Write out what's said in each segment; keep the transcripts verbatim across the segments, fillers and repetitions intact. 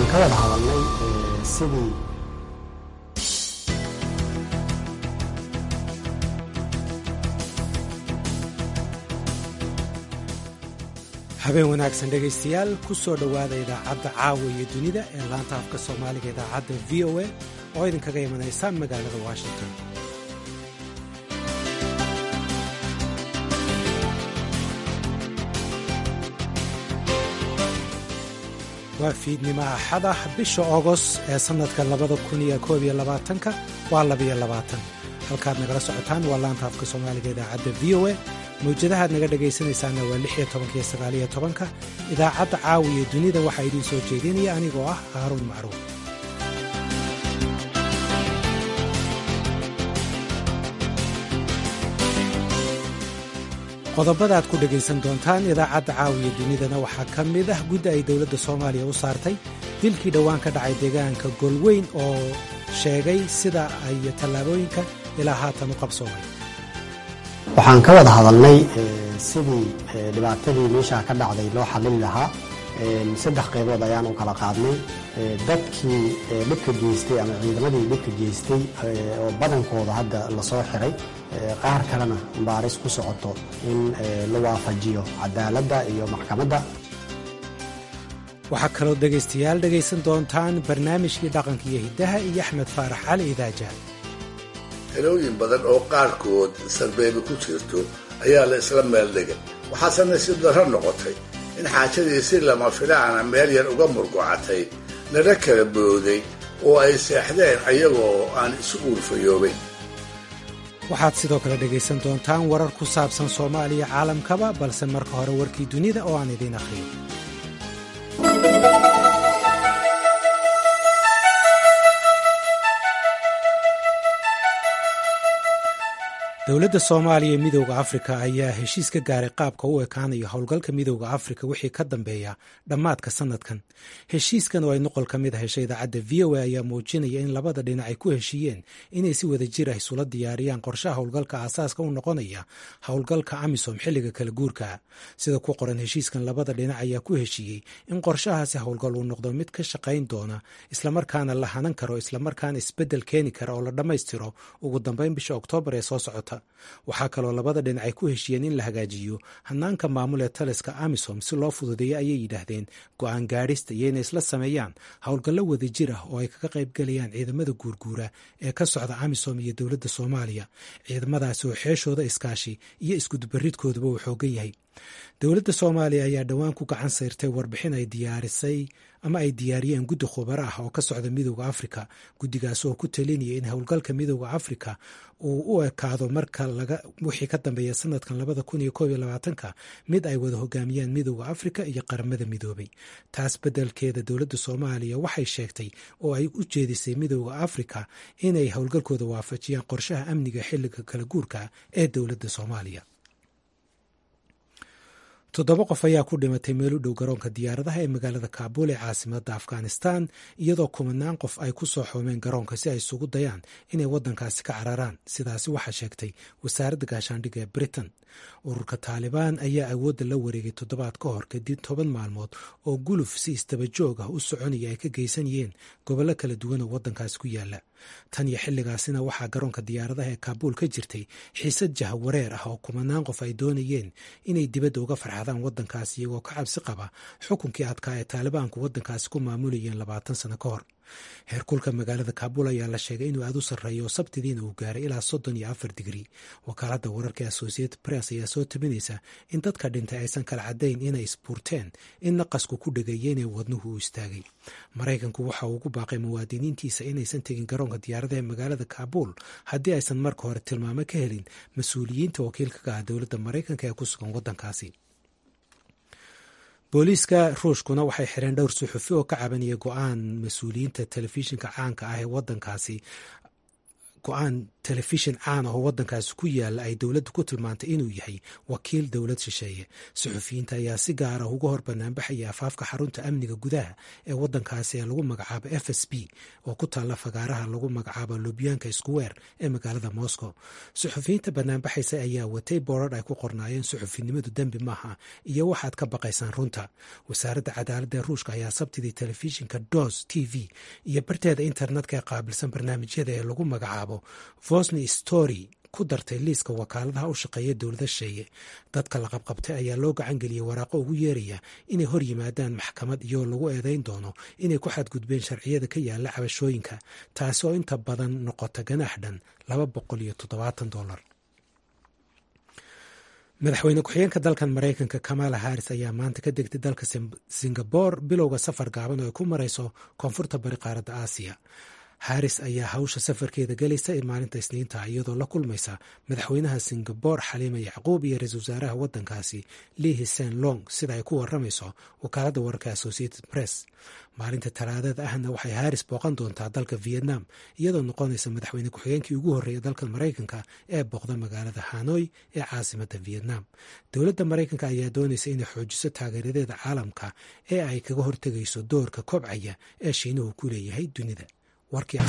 ka wada hadalnay sidii habeen wanaagsan dhegaystayaal ku soo dhowaada idaacadda caawa iyo dunida ee laanta afka soomaaliga idaacadda v o a oo idinkaga imanaysa magaalada washington. waa fiidnimo axada bisha ogos ee sannadka labada kun iyo koob iyo labaatanka waa labiyo labaatan. halkaad nagala socotaan waa laanta afka soomaaliga idaacadda v o a. mawjadahaad naga dhegaysanaysaana waa lix iyo tobanka iyo sagaal iyo tobanka. idaacadda caawiya dunida waxaa idiin soo jeedinaya anigoo ah haaruun macruuf. qodobada aad ku dhegaysan doontaan idaacadda caawiya dunidana waxaa ka mid ah guddi ay dowladda soomaaliya u saartay dilkii dhowaan ka dhacay deegaanka golweyn oo sheegay sida ay tallaabooyinka ilaa haatan u qabsoomay. waxaan ka wada hadalnay sidii dhibaatadii meesha ka dhacday loo xallin lahaa. saddex qaybood ayaan u kala qaadnay. dadkii dhibka geystay ama ciidamadii dhibka geystay oo badankooda hadda lasoo xiray, qaar kalena baaris ku socoto in la waafajiyo cadaaladda iyo maxkamadda. waxaa kaloo dhegaystayaal dhegaysan doontaan barnaamijkii dhaqanka iyo hiddaha iyo axmed faarax cali idaaja. xelooyin badan oo qaarkood sarbeebi ku jirto ayaa la isla meel dhigay. waxaase nasiib darro noqotay in xaajadii si lama filaana meel yar uga murgucatay, lana kala booday oo ay seexdeen ayagoo aan isu uurfayoobayn. waxaad sidoo kale dhegaysan doontaan warar ku saabsan soomaaliya caalamkaba, balse marka hore warkii dunida oo aan idiin akhriyo. dowladda soomaaliya ee midooda afrika ayaa heshiis ka gaaray qaabka u ekaanayo howlgalka midooda afrika wixii ka dambeeya dhammaadka sanadkan. heshiiskan oo ay noqol ka mid ah hesha idaacadda v o a ayaa muujinaya in labada dhinac ay ku heshiiyeen inay si wada jir ah isula diyaariyaan qorshaha howlgalka aasaaska u noqonaya howlgalka amisom xilliga kala guurka. sida ku qoran heshiiskan, labada dhinac ayaa ku heshiiyey in qorshahaasi howlgal uu noqdo mid ka shaqayn doona islamarkaana la hanan karo, islamarkaana isbeddel keeni kara oo la dhammaystiro ugu dambeyn bisha oktoobar ee soo socota. waxaa kaloo labada dhinac ay ku heshiiyeen in la hagaajiyo hanaanka maamul ee taliska amisom si loo fududeeyo ayay yidhaahdeen go'aan gaadhista iyo inay isla sameeyaan howlgallo wada jir ah oo ay kaga qaybgalayaan ciidamada guurguura ee ka socda amisom iyo dowladda soomaaliya. ciidamadaasi oo xeeshooda iskaashi iyo iskudubaridkooduba uu xoogan yahay. dowladda soomaaliya ayaa dhowaan ku gacan sayrtay warbixin ay diyaarisay ama ay diyaariyeen guddi khubaro ah oo ka socda midooda afrika. guddigaas oo ku talinaya in howlgalka midooda afrika uu u ekaado marka wixii ka dambeeya sanadkan labada kun iyo koob iyo labaatanka mid ay wada hogaamiyaan midooda afrika iyo qaramada midoobay. taas beddelkeeda dowladda soomaaliya waxay sheegtay oo ay u jeedisay midooda afrika inay howlgalkooda waafajiyaan qorshaha amniga xilliga kala guurka ee dowladda soomaaliya. toddoba qof ayaa ku dhimatay meel u dhow garoonka diyaaradaha ee magaalada kaabuul ee caasimadda afghanistan, iyadoo kumanaan qof ay ku soo xoomeen garoonka si ay isugu dayaan inay waddankaasi ka cararaan. sidaasi waxaa sheegtay wasaaradda gaashaandhigga ee britain. ururka taalibaan ayaa awoodda la wareegay toddobaad ka hor kadib toban maalmood oo guluf si istaba joog ah u soconaya ay ka geysanayeen gobollo kala duwan oo waddankaasi ku yaala. tan iyo xilligaasina waxaa garoonka diyaaradaha ee kaabuul ka jirtay xiisad jahawareer ah oo kumanaan qof ay doonayeen inay dibadda uga farxadaan waddankaasi iyagoo ka cabsi qaba xukunkii adkaa ee taalibaanku waddankaasi ku maamulayeen labaatan sano ka hor. heerkulka magaalada kaabuul ayaa la sheegay inuu aad u sarreeyo oo sabtidiina uu gaaray ilaa soddon iyo afar digri. wakaaladda wararka ee associated press ayaa soo tabinaysa in dadka dhintay aysan kala caddayn inay isbuurteen, in naqasku ku dhegaya inay wadnuhu u istaagay. maraykanku waxa uu ugu baaqay muwaadiniintiisa inaysan tegin garoonka diyaaradaha ee magaalada kaabuul haddii aysan marka hore tilmaamo ka helin mas-uuliyiinta wakiilka ka ah dowladda maraykanka ee ku sugan waddankaasi. booliiska ruushkuna waxay xireen dhowr suxufi oo ka cabanaya go-aan mas-uuliyiinta telefishinka caanka ah ee waddankaasi go-aan telefishin caan ah oo waddankaasi ku yaala ay dowladdu ku tilmaantay inuu yahay wakiil dowlad shisheeye. suxufiyiinta ayaa si gaar ah uga hor banaanbaxaya afaafka xarunta amniga gudaha ee waddankaasi ee lagu magacaabo f s b oo ku taalla fagaaraha lagu magacaabo lubyanka square ee magaalada moscow. suxufiyiinta banaanbaxaysa ayaa watay boorarh ay ku qornaayeen suxufinimadu dembi maaha iyo waxaad ka baqaysaan runta. wasaaradda cadaaladda ee ruushka ayaa sabtidii telefishinka dos t v iyo barteeda internetka ee qaabilsan barnaamijyada ee lagu magacaabo vosni story ku dartay liiska wakaaladaha u shaqeeya dowlada shisheeye. dadka la qabqabtay ayaa loo gacan geliyey waraaqo ugu yeeraya inay hor yimaadaan maxkamad iyoo lagu eedayn doono inay ku xadgudbeen sharciyada ka yaala cabashooyinka, taasi oo inta badan noqota ganaax dhan laba boqol iyo toddobaatan dolar. madaxweyne ku-xigeenka dalkan maraykanka kamala harris ayaa maanta ka degtay dalka singabore bilowga safar gaaban oo ay ku marayso koonfurta bari qaaradda aasiya. harris ayaa hawsha safarkeeda gelaysa maalinta isniinta iyadoo la kulmaysa madaxweynaha singabore xaliima yacquub iyo ra-iisul wasaaraha waddankaasi lee hsien long sida ay ku waramayso wakaaladda wararka associated press. maalinta talaadada ahna waxay harris booqan doontaa dalka vietnam iyadoo noqonaysa madaxweyne ku-xigeenkii ugu horreeya dalka maraykanka ee booqda magaalada hanoi ee caasimadda vietnam. dowladda maraykanka ayaa doonaysa inay xoojiso taageeradeeda caalamka ee ay kaga hortegayso doorka kobcaya ee shiinuhu ku leeyahay dunida. warkii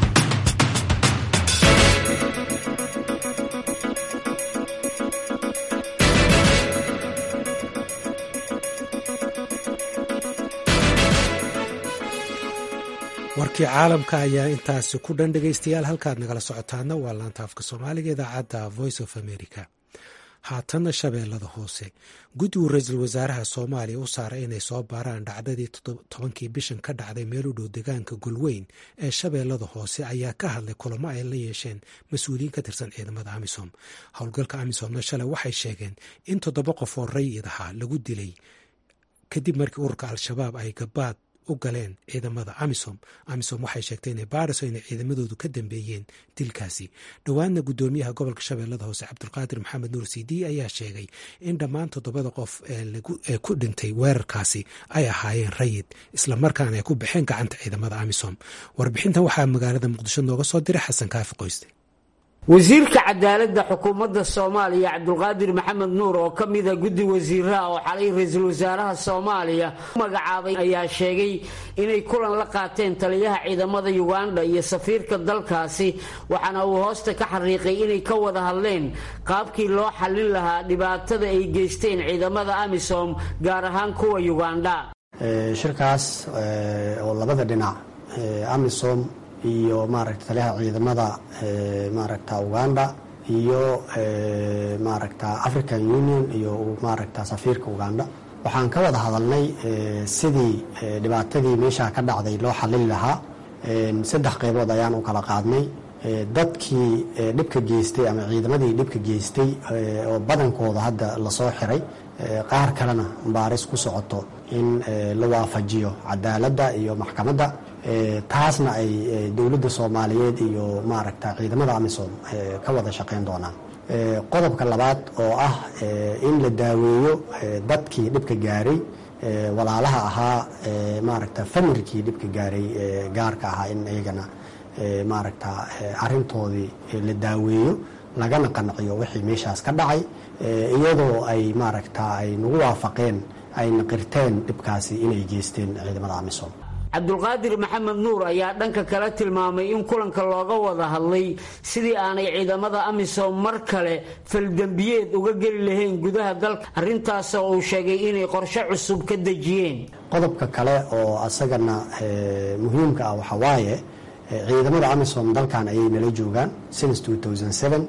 caalamka ayaa intaasi ku dhan dhegaystayaal. halkaad nagala socotaana waa laanta afka soomaaliga idaacadda voice of america. haatanna shabeellada hoose. guddigu ra-iisul wasaaraha soomaaliya u saaray inay soo baaraan dhacdadii tobankii bishan ka dhacday meel u dhow deegaanka golweyn ee shabeellada hoose ayaa ka hadlay kulamo ay la yeesheen mas-uuliyiin ka tirsan ciidamada amisom. howlgalka amisomna shalay waxay sheegeen in toddoba qof oo rayid ahaa lagu dilay kadib markii ururka al-shabaab ay gabaad u galeen ciidamada amisom. amisom waxay sheegtay inay baariso inay ciidamadoodu ka dambeeyeen dilkaasi. dhowaanna guddoomiyaha gobolka shabeellada hoose cabdulqaadir maxamed nuur cd ayaa sheegay in dhammaan toddobada qof ee ku dhintay weerarkaasi ay ahaayeen rayid islamarkaana ay ku baxeen gacanta ciidamada amisom. warbixintan waxaa magaalada muqdisho nooga soo diray xasan kaafi qoyste. wasiirka cadaaladda xukuumadda soomaaliya cabdulqaadir maxamed nuur oo ka mida guddi wasiiraha oo xalay ra-iisul wasaaraha soomaaliya u magacaabay ayaa sheegay inay kulan la qaateen taliyaha ciidamada yuganda iyo safiirka dalkaasi, waxaana uu hoosta ka xariiqay inay ka wada hadleen qaabkii loo xallin lahaa dhibaatada ay geysteen ciidamada amisom gaar ahaan kuwa yuganda. shirkaas oo labada dhinac amisom iyo maaragta taliyaha ciidamada maaragta uganda iyo maaragta african union iyo maaragta safiirka uganda waxaan ka wada hadalnay sidii dhibaatadii meesha ka dhacday loo xalin lahaa. saddex qaybood ayaan u kala qaadnay. dadkii dhibka geystay ama ciidamadii dhibka geystay oo badankooda hadda lasoo xiray, qaar kalena baaris ku socoto in la waafajiyo cadaaladda iyo maxkamadda, taasna ay dowladda soomaaliyeed iyo maaragta ciidamada amisom ka wada shaqayn doonaan. qodobka labaad oo ah in la daaweeyo dadkii dhibka gaaray, walaalaha ahaa, maaragta familkii dhibka gaaray gaarka ahaa in iyagana maaragta arintoodii la daaweeyo lagana qanciyo wixii meeshaas ka dhacay, iyadoo ay maaragta ay nagu waafaqeen ayna qirteen dhibkaasi inay geysteen ciidamada amisom. cabdulqaadir maxamed nuur ayaa dhanka kale tilmaamay in kulanka looga wada hadlay sidii aanay ciidamada amisom mar kale faldembiyeed uga geli lahayn gudaha dalka, arrintaasoo uu sheegay inay qorshe cusub ka dejiyeen. qodobka kale oo asagana muhiimka ah waxa waaye ciidamada amisom dalkan ayay nala joogaan since two thousand seven.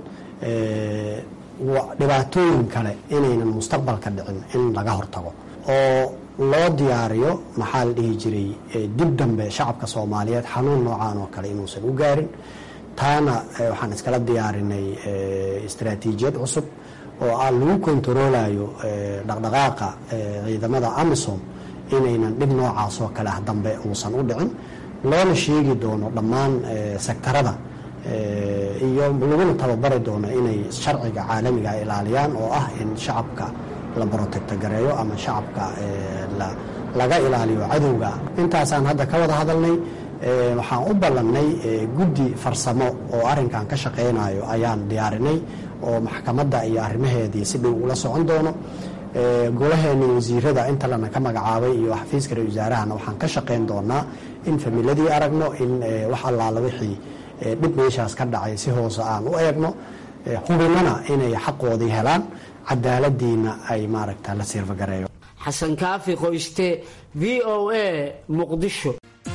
dhibaatooyin kale inaynan mustaqbalka dhicin in laga hortago oo loo diyaariyo maxaa la dhihi jiray dib dambe shacabka soomaaliyeed xanuun noocaan oo kale inuusan u gaarin. taana waxaan iskala diyaarinay istaraatiijiyad cusub oo ah lagu kontaroolayo dhaqdhaqaaqa ciidamada amisom inaynan dhib noocaas oo kale ah dambe uusan u dhicin, loona sheegi doono dhammaan sektarada iyo laguna tababari doono inay sharciga caalamiga ilaaliyaan oo ah in shacabka la protecto gareeyo ama shacabka laga ilaaliyo cadowga. intaasaan hadda ka wada hadalnay. waxaan u ballannay guddi farsamo oo arrinkan ka shaqaynayo ayaan diyaarinay oo maxkamadda iyo arrimaheedii si dhow ula socon doono. golaheena wasiirada inta lana ka magacaabay iyo xafiiska ra-iisul wasaarahana waxaan ka shaqayn doonaa in familadii aragno, in wax allaala wixii dhib meeshaas ka dhacay si hoose aan u eegno, hubinana inay xaqoodii helaan, cadaaladiina ay maaragta la sirfagareeyo. xasan kaafi qoyste, v o a, muqdisho.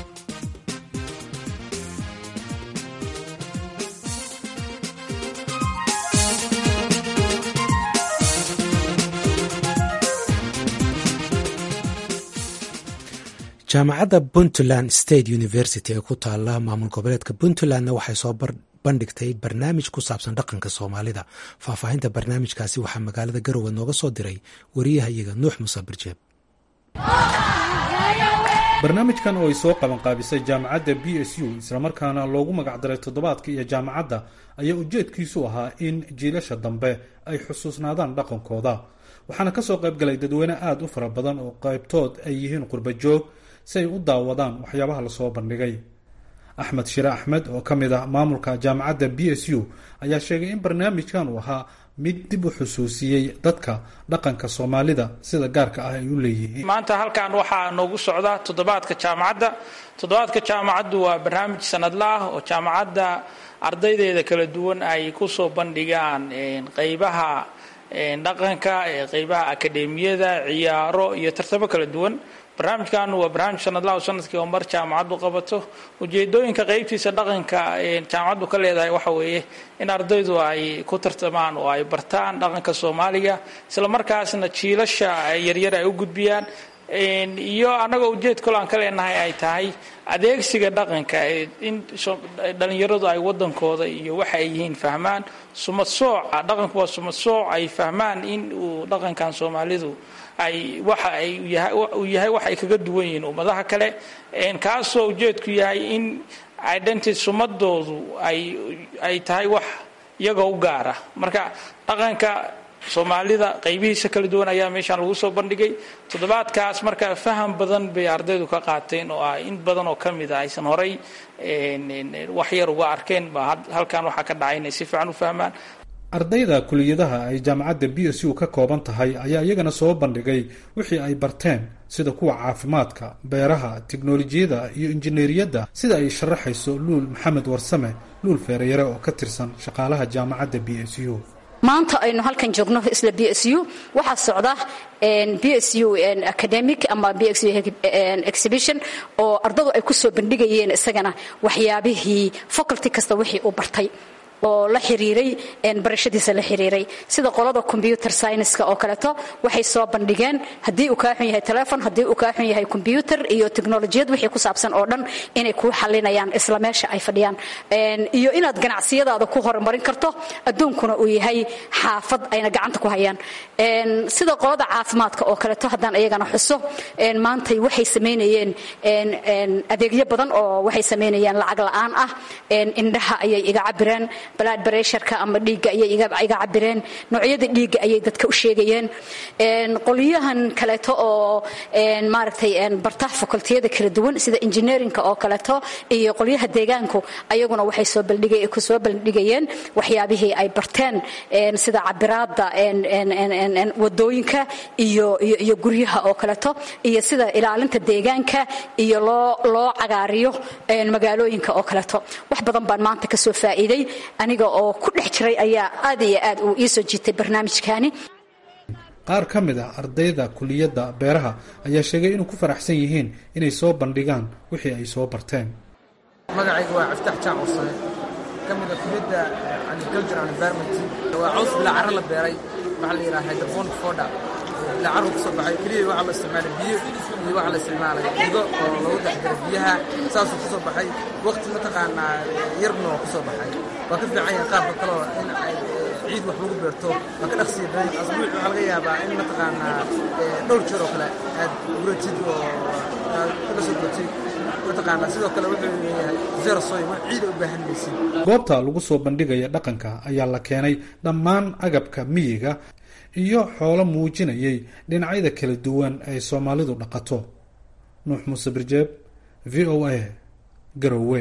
jaamacadda puntland state university ee ku taala maamul goboleedka puntlandna waxay soo bandhigtay barnaamij ku saabsan dhaqanka soomaalida. faahfaahinta barnaamijkaasi waxaa magaalada garowe nooga soo diray wariyaha iyaga nuux muuse birjeeb. barnaamijkan oo ay soo qabanqaabisay jaamacadda b s u islamarkaana loogu magacdaray toddobaadka iyo jaamacadda ayaa ujeedkiisu ahaa in jiilasha dambe ay xusuusnaadaan dhaqankooda. waxaana ka soo qayb galay dadweyne aada u fara badan oo qaybtood ay yihiin qurba joog si ay u daawadaan waxyaabaha lasoo bandhigay. axmed shire axmed oo ka mid ah maamulka jaamacadda b s u ayaa sheegay in barnaamijkan uu ahaa mid dib u xusuusiyey dadka dhaqanka soomaalida sida gaarka ah ay u leeyihiin. maanta halkan waxaa noogu socda toddobaadka jaamacadda. toddobaadka jaamacaddu waa barnaamij sanadla ah oo jaamacadda ardaydeeda kala duwan ay ku soo bandhigaan qaybaha dhaqanka, qaybaha akademiyada, ciyaaro iyo tartamo kala duwan. barnaamijkan waa barnaamij sanadlaha oo sanadkii oo mar jaamacaddu qabato. ujeedooyinka qaybtiisa dhaqanka jaamacaddu ka leedahay waxa weeye in ardaydu ay ku tartamaan oo ay bartaan dhaqanka soomaaliga, isla markaasna jiilasha yaryar ay u gudbiyaan. iyo annagoo ujeed kale aan ka leenahay ay tahay adeegsiga dhaqanka, in dhalinyaradu ay wadankooda iyo waxa ay yihiin fahmaan. sumad sooca dhaqanku waa sumad sooc, ay fahmaan in uu dhaqankan soomaalidu ay waxa ay uu yahay wax ay kaga duwan yihiin ummadaha kale, kaasoo ujeedku yahay in identity sumadoodu ay ay tahay wax iyagoo u gaara. marka dhaqanka soomaalida qaybihiisa kala duwan ayaa meeshaan lagu soo bandhigay. toddobaadkaas marka faham badan bay ardaydu ka qaateen oo ah in badan oo ka mid a aysan horay wax yar uga arkeen ba halkan waxaa ka dhacay inay si fiican u fahmaan. ardayda kuliyadaha ay jaamacadda b s u ka kooban tahay ayaa iyagana soo bandhigay wixii ay barteen sida kuwa caafimaadka, beeraha, tiknolojiyada iyo injineeriyadda, sida ay sharaxayso luul maxamed warsame luul feereyare oo ka tirsan shaqaalaha jaamacadda b s u. maanta aynu halkan joogno isla b s u waxaa socda b s u academic ama b s u exhibition oo ardadu ay ku soo bandhigayeen isagana waxyaabihii faculty kasta wixii uu bartay oo la xiriiray barashadiisa la xiriiray. sida qolada computer science-ka oo kaleeto waxay soo bandhigeen haddii uu kaa xun yahay telephone, haddii uu kaa xun yahay computer iyo teknolojiyad wixii ku saabsan oo dhan inay kuu xalinayaan isla meesha ay fadhiyaan, iyo inaad ganacsiyadaada ku horumarin karto adduunkuna uu yahay xaafad ayna gacanta ku hayaan. sida qolada caafimaadka oo kaleeto haddaan iyagana xuso, maantay waxay samaynayeen adeegyo badan oo waxay samaynayaan lacag la'aan ah. indhaha ayay iga cabireen, blood pressureka ama dhiigga ayay iga cabireen, noocyada dhiigga ayay dadka u sheegayeen. qolyahan kaleeto oo maaragtay barta fakultiyada kala duwan sida engineerinka oo kaleeto iyo qolyaha deegaanku ayaguna waxay soo bandhigay ku soo bandhigayeen waxyaabihii ay barteen sida cabiraada wadooyinka iyo iyo guryaha oo kaleeto iyo sida ilaalinta deegaanka iyo loo loo cagaariyo magaalooyinka oo kaleeto. wax badan baan maanta ka soo faa'iiday aniga oo ku dhex jiray ayaa aad iyo aad uu ii soo jiitay barnaamijkaani. qaar ka mid ah ardayda kuliyadda beeraha ayaa sheegay inuu ku faraxsan yihiin inay soo bandhigaan wixii ay soo barteen. magacaygu waa Caftax Jaamcusay ka mid ah kuliyadda agriculture and environment. waa caws la carro la beeray waxa la yiraahdaa hydroponic fodder. la carro ku soo baxay kaliya waxa la isticmaalay biyo iyo waxa la isticmaalay digo oo lagu dhaxdaro biyaha saas ku soo baxay waqti ma taqaanaa yarna ku soo baxay. waa ka fiican yahay qaabka kale in ay ciid wax lagu beerto ma ka dhaqsiyo badan asbuuc waxa laga yaabaa in ma taqaanaa dhowr jeer oo kale aad guratid oo ka soo gurtid ma taqaanaa sidoo kale wuxuu leeyahay zero soy ma ciid u baahan maysid. goobta lagu soo bandhigaya dhaqanka ayaa la keenay dhammaan agabka miyiga iyo xoolo muujinayay dhinacyada kala duwan ay Soomaalidu dhaqato. nuux muuse birjeeb, v o a, garowe.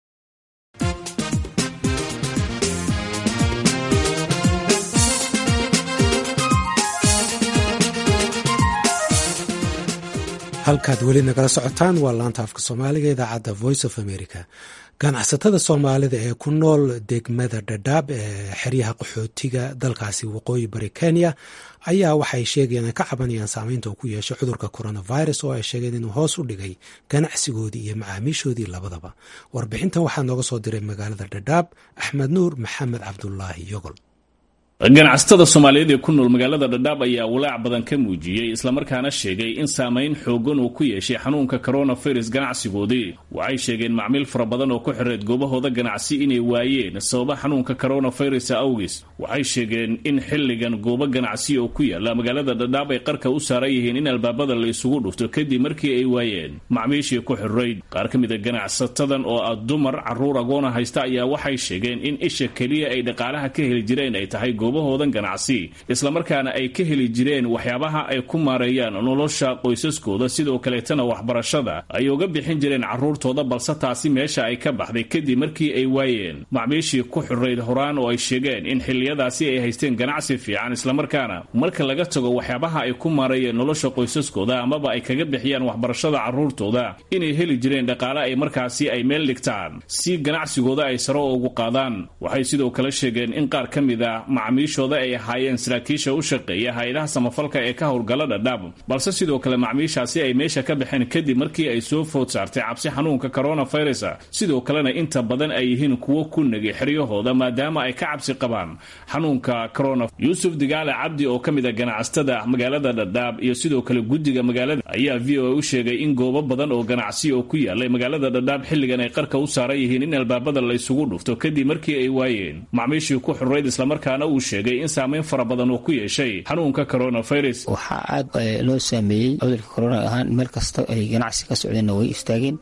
halkaad weli nagala socotaan waa laanta afka soomaaliga idaacadda voice of america. ganacsatada soomaalida ee ku nool degmada dhadhaab ee xeryaha qaxootiga dalkaasi waqooyi bari kenya ayaa waxay sheegayeen ay ka cabanayaan saameynta uu ku yeeshay cudurka coronavirus oo ay sheegeen inuu hoos u dhigay ganacsigoodii iyo macaamiishoodii labadaba. warbixintan waxaa nooga soo diray magaalada dhadhaab axmed nuur maxamed cabdulaahi yogol. ganacsatada soomaaliyeed ee ku nool magaalada dhadhaab ayaa walaac badan ka muujiyey islamarkaana sheegay in saamayn xoogan uu ku yeeshay xanuunka coronavirus ganacsigoodii. waxay sheegeen macmiil fara badan oo ku xireed goobahooda ganacsi inay waayeen sababa xanuunka coronavirus awgis. waxay sheegeen in xilligan goobo ganacsi oo ku yaala magaalada dhadhaab ay qarka u saaran yihiin in albaabada la isugu dhufto kadib markii ay waayeen macmiishii ku xirayd. qaar ka mida ganacsatadan oo ah dumar caruur agoona haysta ayaa waxay sheegeen in isha keliya ay dhaqaalaha ka heli jireen ay tahay goobahoodan ganacsi, islamarkaana ay ka heli jireen waxyaabaha ay ku maareeyaan nolosha qoysaskooda, sidoo kaleetana waxbarashada ay uga bixin jireen carruurtooda, balse taasi meesha ay ka baxday kadib markii ay waayeen macmiishii ku xirayd horaan oo ay sheegeen in xilliyadaasi ay haysteen ganacsi fiican, islamarkaana marka laga tago waxyaabaha ay ku maareeyeen nolosha qoysaskooda amaba ay kaga bixiyaan waxbarashada carruurtooda inay heli jireen dhaqaale ay markaasi ay meel dhigtaan si ganacsigooda ay saro ugu qaadaan. waxay sidoo kale sheegeen in qaar ka mid a macmiishooda ay ahaayeen saraakiisha u shaqeeya hay-adaha samafalka ee ka howlgala dhadhaab, balse sidoo kale macmiishaasi ay meesha ka baxeen kadib markii ay soo food saartay cabsi xanuunka coronavirus. sidoo kalena inta badan ay yihiin kuwo ku nagi xeryahooda maadaama ay ka cabsi qabaan xanuunka corona. yuusuf digaale cabdi oo ka mid a ganacsatada magaalada dhadhaab iyo sidoo kale guddiga magaalada ayaa v o a u sheegay in goobo badan oo ganacsi oo ku yaalay magaalada dhadhaab xilligan ay qarka u saaran yihiin in albaabada la isugu dhufto kadib markii ay waayeen macmiishii ku xurayd, islamarkaana uu sheegay in saamayn fara badan uu ku yeeshay xanuunka coronavirus. waxaa aad loo saameeyey cudurka corona ahaan meel kasta ay ganacsi ka socdeenna way istaageen.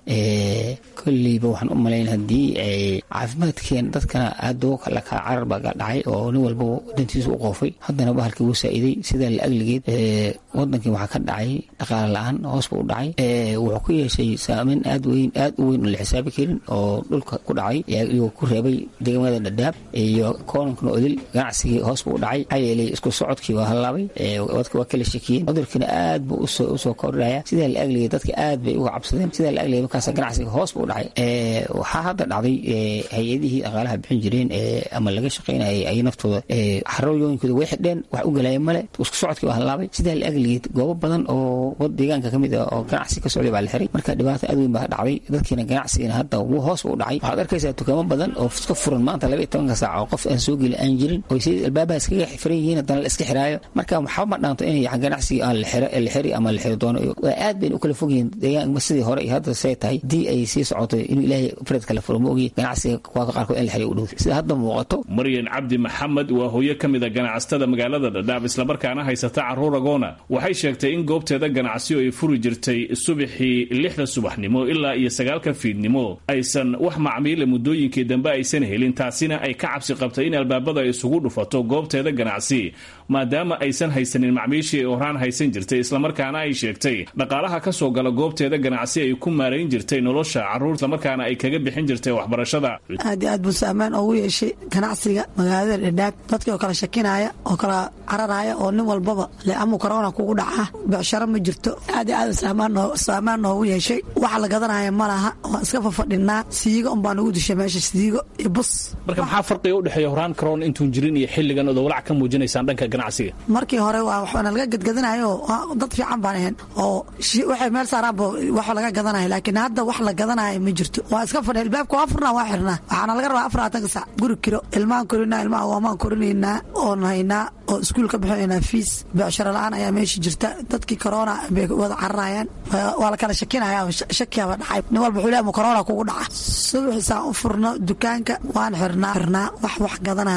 kolleyba waxaan u malayn haddii caafimaadkeen dadkana aad la kala carar baa dhacay oo nin walba wadantiisa u qoofay, haddana bahalkii wuu saa'iday. sidaa la agligeed wadankii waxaa ka dhacay dhaqaale la-aan, hoos buu u dhacay. wuxuu ku yeeshay saamayn aad weyn aad u weyn oo la xisaabi karin oo dhulka ku dhacay iyagoo ku reebay degmada dhadhaab iyo koonankana odil ganacsigii hoos buu u dhacay. maxaa yeelay isku socodkii waa hallaabay, dadka waa kala shakiyeen, cudurkiina aad buu usoo kordhaya. sidaa la agligeed dadka aad bay uga cabsadeen. sidaa la agligeed markaas ganacsiga hoos buu u dhacay. waxaa hadda dhacday hay-adihii dhaqaalaha bixin jireen ama laga shaqaynayay ay naftooda xarooyooyinkooda way xidheen, wax u galaya male, isku socodkii waa hallaabay. sidaa la agligeed goobo badan oo deegaanka ka mid ah oo ganacsi ka socday baa la xiray. marka dhibaato aad weyn baa dhacday, dadkiina ganacsigiina hadda wuu hoos buu u dhacay. waxaad arkaysaa dukaamo badan oo iska furan maanta laba iyo tobanka saac oo qof aan soo geli aan jirin oo si albaabaha iskaga xiran yihiin haddana la iska xiraayo. marka waxba ma dhaanto inay ganacsiga aan la xiro la xiri ama la xiro doono. aad bayna u kala fog yihiin deegaanka sidii hore iyo hadda say tahay. haddii ay sii socoto inuu ilaahay fared kala furo ma ogi ganacsiga kuwa qaarkood in la xiriyo u dhow sida hadda muuqato. maryan cabdi maxamed waa hooyo ka mid a ganacsatada magaalada dhadhaab, islamarkaana haysata carruur agoona. waxay sheegtay in goobteeda ganacsi oo ay furi jirtay subaxii lixda subaxnimo ilaa iyo sagaalka fiidnimo aysan wax macmiila muddooyinkii dambe aysan helin, taasina ay ka cabsi qabtay in albaabada ay isugu dhufato goobteeda ganacsi maadaama aysan haysanin macmiishii ay horaan haysan jirtay, islamarkaana ay sheegtay dhaqaalaha ka soo gala goobteeda ganacsi ay ku maarayn jirtay nolosha carruur, islamarkaana ay kaga bixin jirtay waxbarashada. aad iyo aad buu saamaan ugu yeeshay ganacsiga magaalada dhadhaab, dadkii oo kala shakinaya oo kala cararaya oo nin walbaba le ama corona kugu dhaca, becsharo ma jirto. aad iyo aad saamaan noogu yeeshay. waxa la gadanaya ma laha, waa iska fafadhinaa. siigo unbaa nagu dishay meesha, siigo iyo bus. marka maxaa farqiga u dhexeeya horaan corona intuun jirin iyo xilligan oo walaac ka muujinaysaan dhanka ganacsiga? markii hore waa waxna laga gadgadanayo dad fiican baan ahayn oo waxay meel saaraanba wax laga gadanayo, laakiin hadda wax la gadanayo ma jirto. waa iska fadhi albaabka waa furnaa waa xirnaa. waxaana laga rabaa afaratan saac guri kiro, ilmaan korinaa, ilmaha waamaan korinaynaa oon haynaa oo iskuul ka bixinaynaa fiis. becsharo la-aan ayaa meesha jirta. dadkii corona bay wada cararayaan, waa la kala shakinaya, shakiyaaba dhacay. nin walba wuxuu leeyahay corona kugu dhaca. subaxii saan u furno dukaanka waan xirnaa xirnaa wax wax gadanayo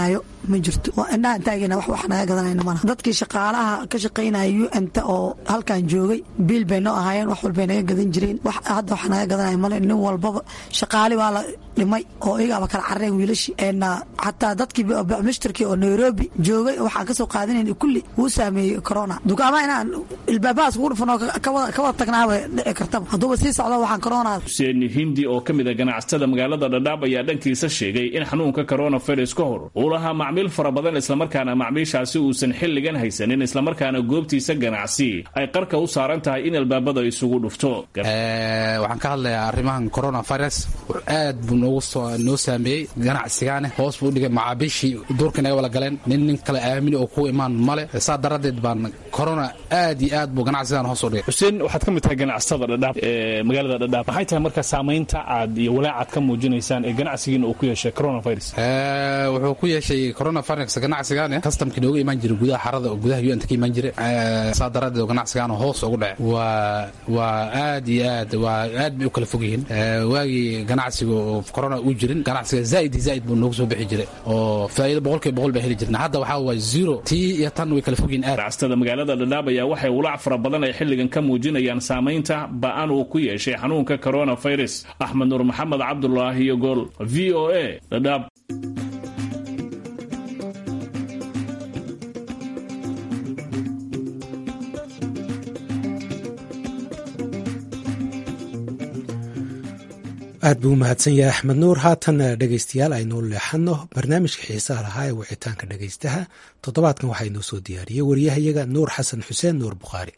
ma jirto waa indhahan taagayna wax wax naga gadanayna malaha dadkii shaqaalaha ka shaqaynaya u n t oo halkan joogay biil bay noo ahaayeen wax walbay naga gadan jireen wax hadda wax naga gadanaya male nin walbaba shaqaali waa la dhimay oo iyagaaba kala carreen wiilashii xataa dadkii mishtarkii oo nairobi joogay waxaan kasoo qaadinayn kulli wuu saameeyey corona dukaamaha inaan ilbaabahaas kugu dhufanoo ka wada tagnaaba dhici kartaba hadduuba sii socdo waxaan corona xuseen hindi oo ka mid a ganacsatada magaalada dhadhaab ayaa dhankiisa sheegay in xanuunka coronavirus ka hor uu lahaa macmiil fara badan islamarkaana macmiishaasi uusan xilligan haysanin islamarkaana goobtiisa ganacsi ay qarka u saaran tahay in albaabada isugu dhufto waxaan ka hadlayaa arrimahan coronavirus aad buu noogu noo saameeyey ganacsigaane hoos buu dhigay macaabiishii duurka naga wala galeen nin nin kale aamini oo ku imaan male saa daradeed baan corona aad iyo aad buu ganacsigan hoos u dhigay xuseen waxaad ka mid tahay ganacsatada dhadhaab ee magaalada dhadhaab maxay tahay marka saamaynta aad iyo walaacaad ka muujinaysaan ee ganacsigiina uu ku yeeshay coronavirus wuxuu ku yeeshay coronavirus ganacsigaane customkii nooga imaan jiray gudaha xarada oo gudaha un ta ka imaan jiray saa daradeed oo ganacsigaana hoos ugu dhacay waa waa aad iyo aad waa aad bay u kala fog yihiin waagii ganacsiga oo corona uu jirin ganacsiga zaaid iyo zaaid buu noogu soo bixi jiray oo faa'iido boqolkiiba boqol baa heli jirna hadda waxaa waa zero tii iyo tan way kala fog yihiin aad ganacsatada magaalada dhadhaab ayaa waxay walaac fara badan ay xilligan ka muujinayaan saamaynta ba'an uu ku yeeshay xanuunka coronavirus axmed nuur maxamed cabdulaahi iyo gool v o a dhadhaab aad buu u mahadsan yahay axmed nuur haatan dhegaystayaal aynuu leexanno barnaamijka xiisaha lahaa ee wicitaanka dhegaystaha toddobaadkan waxaa inoo soo diyaariyey waryahayaga nuur xasan xuseen nuur bukhaari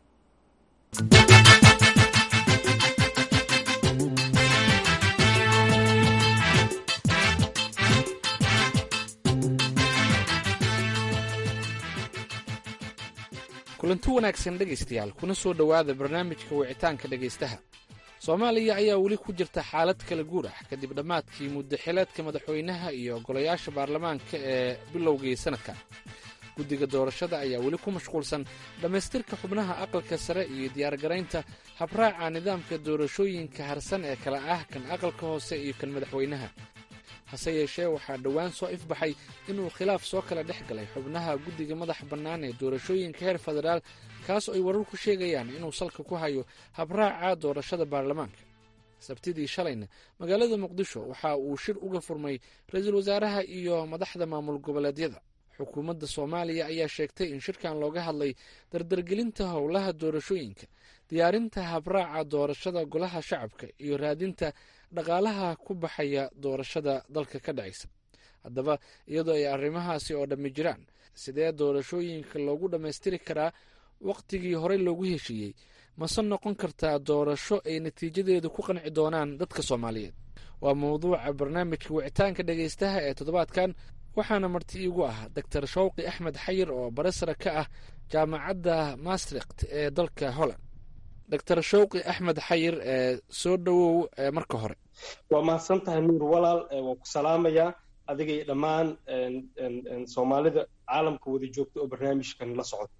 kulanti wanaagsan dhegaystayaal kuna soo dhowaada barnaamijka wicitaanka dhegaystaha soomaaliya ayaa weli ku jirta xaalad kala guur ah kadib dhammaadkii muddaxileedka madaxweynaha iyo golayaasha baarlamaanka ee bilowgii sanadka guddiga doorashada ayaa weli ku mashquulsan dhammaystirka xubnaha aqalka sare iyo diyaargaraynta habraaca nidaamka doorashooyinka harsan ee kala ah kan aqalka hoose iyo kan madaxweynaha hase yeeshee waxaa dhowaan soo ifbaxay inuu khilaaf soo kala dhex galay xubnaha guddiga madax bannaan ee doorashooyinka heer federaal kaas oo ay warar ku sheegayaan inuu salka ku hayo habraaca doorashada baarlamaanka sabtidii shalayna magaalada muqdisho waxa uu shir uga furmay ra-iisul wasaaraha iyo madaxda maamul goboleedyada xukuumadda soomaaliya ayaa sheegtay in shirkan looga hadlay dardargelinta howlaha doorashooyinka diyaarinta habraaca doorashada golaha shacabka iyo raadinta dhaqaalaha ku baxaya doorashada dalka ka dhacaysa haddaba iyadoo ay arrimahaasi oo dhammi jiraan sidee doorashooyinka loogu dhammaystiri karaa wakhtigii horey loogu heshiiyey mase noqon kartaa doorasho ay natiijadeedu ku qanci doonaan dadka soomaaliyeed waa mawduuca barnaamijka wicitaanka dhegaystaha ee toddobaadkan waxaana marti iigu ah doctor shawqi axmed xayir oo baresara ka ah jaamacadda maastrikt ee dalka holland doctor shawqi axmed xayir ee soo dhowow marka hore waa mahadsan tahay nuur walaal waan ku salaamayaa adiga iyo dhammaan soomaalida caalamka wada joogta oo barnaamijkan la socota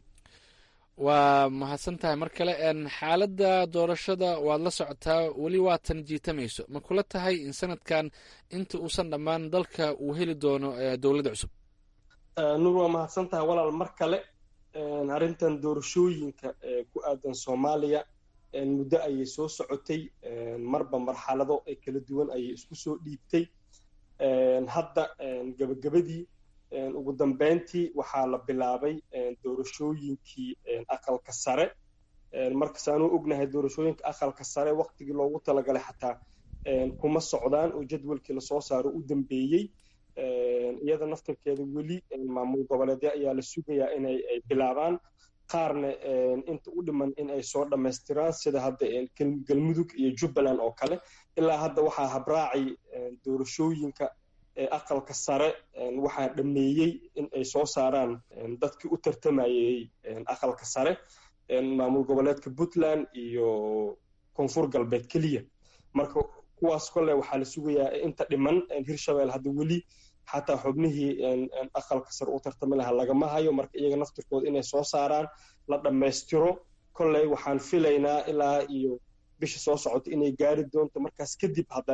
waa mahadsan tahay mar kale xaaladda doorashada waad la socotaa weli waatan jiitamayso ma kula tahay in sanadkan inta uusan dhammaan dalka uu heli doono dowladda cusub nuur waa mahadsan tahay walaal mar kale arrintan doorashooyinka ku aadan soomaaliya muddo ayay soo socotay marba marxalado kala duwan ayay isku soo dhiibtay hadda gabagabadii ugu dambeyntii waxaa la bilaabay doorashooyinkii aqalka sare markasaanu ognahay doorashooyinka aqalka sare waktigii loogu talagalay xataa kuma socdaan oo jadwalkii lasoo saaro u dambeeyey iyada naftarkeeda weli maamul goboleedya ayaa la sugayaa inay bilaabaan qaarna inta u dhiman in ay soo dhammaystiraan sida hadda galmudug iyo jubbaland oo kale ilaa hadda waxaa habraacay doorashooyinka aqalka sare waxaa dhameeyey in ay soo saaraan dadkii u tartamayey aqalka sare maamul goboleedka puntland iyo koonfur galbeed keliya marka kuwaas kole waxaa la sugayaa inta dhiman hirshabelle hadda weli xataa xubnihii aqalka sare u tartami lahaa lagama hayo marka iyaga naftirkooda inay soo saaraan la dhammaystiro kolley waxaan filaynaa ilaa iyo bisha soo socota inay gaari doonto markaas kadib haddana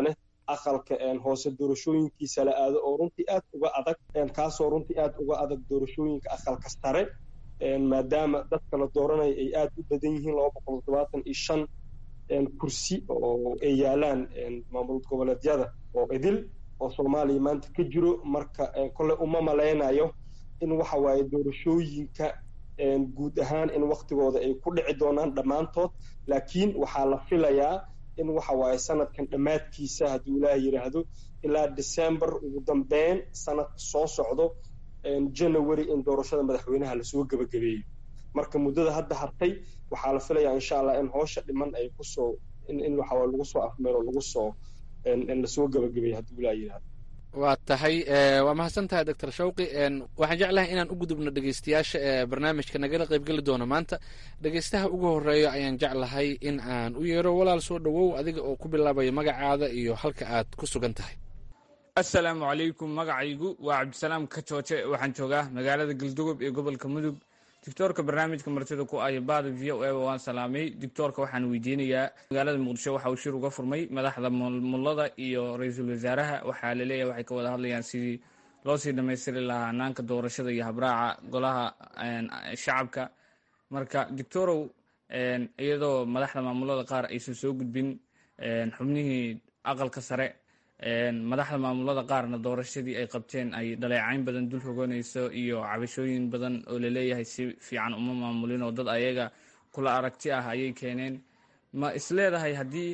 aqalka hoose doorashooyinkiisa la aado oo runtii aad uga adag kaasoo runtii aad uga adag doorashooyinka aqalka sare maadaama dadka la dooranaya ay aad u badan yihiin laba boqol toddobaatan iyo shan kursi oo ay yaalaan maamul goboleedyada oo idil oo soomaaliya maanta ka jiro marka kole uma malaynayo in waxa waaye doorashooyinka guud ahaan in waktigooda ay ku dhici doonaan dhammaantood laakiin waxaa la filayaa in waxa waaye sanadkan dhammaadkiisa hadduu ilaah yidhaahdo ilaa december ugu dambeyn sanadka soo socdo january in doorashada madaxweynaha lasoo gebagabeeyo marka muddada hadda hartay waxaa la filayaa insha allah in hoosha dhiman ay kusoo in waxa waaye lagu soo afmeelo lagu soo lasoo gebagabeeyo hadduu ilaah yidhaahdo waa tahay waa mahadsan tahay doctor shawqi waxaan jeclahay inaan u gudubno dhegeystayaasha ee barnaamijka nagala qaybgeli doono maanta dhegeystaha ugu horeeya ayaan jeclahay in aan u yeero walaal soo dhowow adiga oo ku bilaabayo magacaada iyo halka aad ku sugan tahay assalaamu calaykum magacaygu waa cabdisalaam kajooje waxaan joogaa magaalada galdugob ee gobolka mudug doctoorka barnaamijka martida ku aya baada v o a waan salaamay doctoorka waxaan weydiinayaa magaalada muqdisho waxa uu shir uga furmay madaxda mulmulada iyo ra-iisul wasaaraha waxaa la leeyahay waxay ka wada hadlayaan sidii loo sii dhammaystiri lahaa hanaanka doorashada iyo habraaca golaha shacabka marka doctorow iyadoo madaxda maamulada qaar aysan soo gudbin xubnihii aqalka sare madaxda maamulada qaarna doorashadii ay qabteen ay dhaleecayn badan dul hoganayso iyo cabashooyin badan oo laleeyahay si fiican uma maamulin oo dad ayaga kula aragti ah ayay keeneen ma isleedahay haddii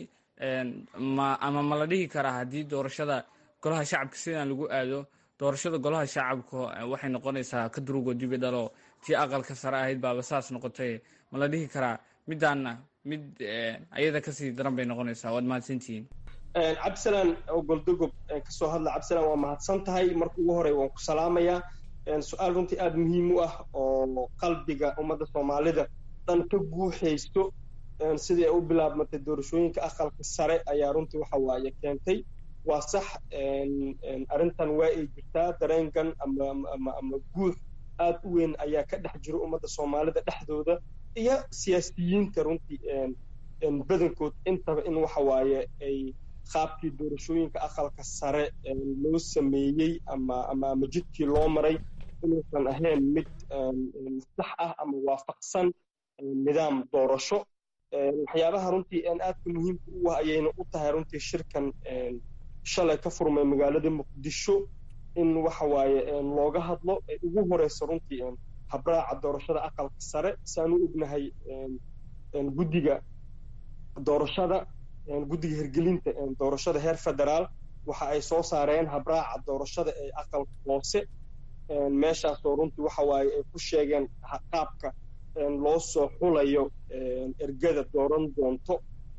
ama ma la dhihi karaa haddii doorashada golaha shacabka sidaan lagu aado doorashada golaha shacabka waxay noqonaysaa ka durugo dibi dhalo tii aqalka sare ahayd baaba saas noqotay ma la dhihi karaa midaanna mid ayada kasii daran bay noqonaysaa waad mahadsantihiin cabdisalaan oo goldogob kasoo hadla cabdisalaan waa mahadsan tahay marka ugu horey waan ku salaamayaa su-aal runtii aada muhiim u ah oo qalbiga ummadda soomaalida dhan ka guuxaysto sidii ay u bilaabmatay doorashooyinka aqalka sare ayaa runtii waxa waaye keentay waa sax arrintan waa ay jirtaa dareenkan ama ama ama guux aad u weyn ayaa ka dhex jiro ummadda soomaalida dhexdooda iyo siyaasiyiinta runtii badankood intaba in waxa waaye ay qaabkii doorashooyinka aqalka sare loo sameeyey ama ama ama jidkii loo maray inuusan ahayn mid sax ah ama waafaqsan nidaam doorasho waxyaabaha runtii aadka muhiimka u ah ayayna u tahay runtii shirkan shalay ka furmay magaalada muqdisho in waxa waaye looga hadlo ay ugu horeyso runtii habraaca doorashada aqalka sare saan u ognahay guddiga doorashada guddiga hirgelinta doorashada heer federaal waxa ay soo saareen habraaca doorashada ee aqalka hoose meeshaasoo runtii waxa waaye ay ku sheegeen qaabka loo soo xulayo ergada dooran doonto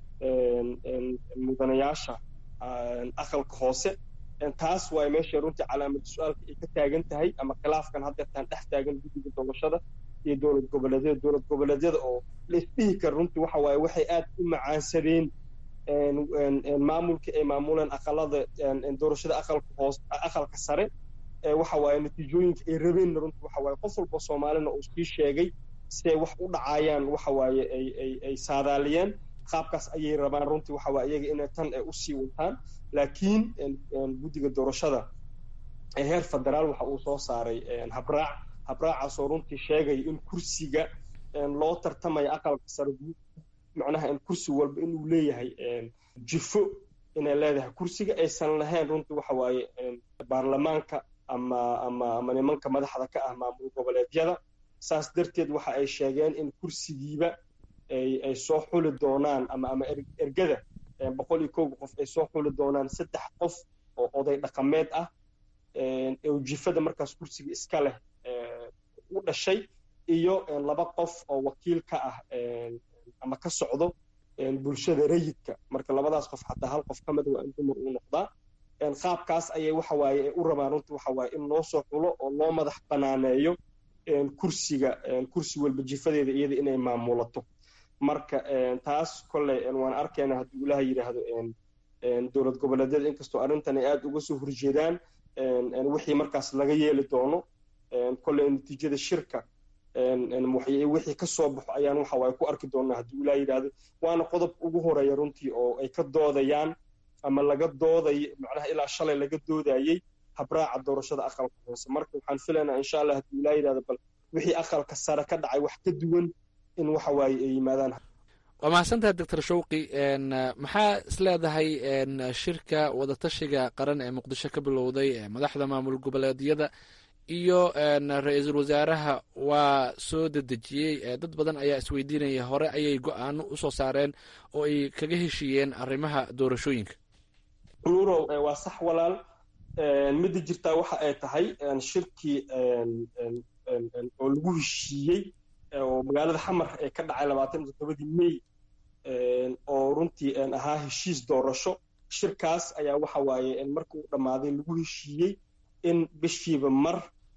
mudanayaasha aqalka hoose taas waaye meesha runtii calaamada su-aalka ay ka taagan tahay ama khilaafkan haddeertaan dhex taagan guddiga doorashada iyo dowlad goboleedyada dowlad goboleedyada oo la isdhihi kara runtii waxa waaye waxay aad u macaansadeen maamulkii ay maamuleen aqalada doorashada aqalka hoose aqalka sare waxa waaye natiijooyinka ay rabeen runtii waxa waaye qof walba soomaalina uu sii sheegay siday wax u dhacayaan waxa waaye ay ay ay saadaaliyeen qaabkaas ayay rabaan runtii waxa waaye iyaga inay tan ay usii wataan laakiin guddiga doorashada ee heer federaal waxa uu soo saaray habraac habraacaasoo runtii sheegaya in kursiga loo tartamayo aqalka sare macnaha in kursi walba inuu leeyahay jifo inay leedahay kursiga aysan lahayn runtii waxa waaye baarlamaanka ama ama ama nimanka madaxda ka ah maamul goboleedyada saas darteed waxa ay sheegeen in kursigiiba ay ay soo xuli doonaan ama ama ergada boqol iyo kow qof ay soo xuli doonaan saddex qof oo oday dhaqameed ah ee jifada markaas kursiga iska leh u dhashay iyo laba qof oo wakiil ka ah ama ka socdo bulshada rayidka marka labadaas qof xataa hal qof ka mid waa in dumar uu noqdaa qaabkaas ayay waxa waaye ay u rabaan runtii waxa waaye in loo soo xulo oo loo madax banaaneeyo kursiga kursi walba jifadeeda iyada inay maamulato marka taas kolley waan arkaynaa haddii ilaha yidhaahdo dowlad goboleedyada inkastoo arrintan ay aada uga soo horjeedaan wixii markaas laga yeeli doono kolley natiijada shirka wixii ka soo baxo ayaan waxa waaye ku arki doonaa haddii ilaha yidhaahdo waana qodob ugu horeeya runtii oo ay ka doodayaan ama laga dooday macnaha ilaa shalay laga doodayay habraaca doorashada aqalka hoose marka waxaan filaynaa insha allah haddii ilaa yidhahdo bal wixii aqalka sare ka dhacay wax ka duwan in waxa waaye ay yimaadaan waa mahadsantahay doctor shawqi maxaa isleedahay shirka wadatashiga qaran ee muqdisho ka bilowday ee madaxda maamul goboleedyada iyo ra-iisul wasaaraha waa soo dedejiyey dad badan ayaa isweydiinaya hore ayay go-aano usoo saareen oo ay kaga heshiiyeen arrimaha doorashooyinka nuurow waa sax walaal midda jirtaa waxa ay tahay shirkii oo lagu heshiiyey oo magaalada xamar ee ka dhacay labaatan iyo toddobadii may oo runtii ahaa heshiis doorasho shirkaas ayaa waxa waaye marka uu dhammaaday lagu heshiiyey in bishiiba mar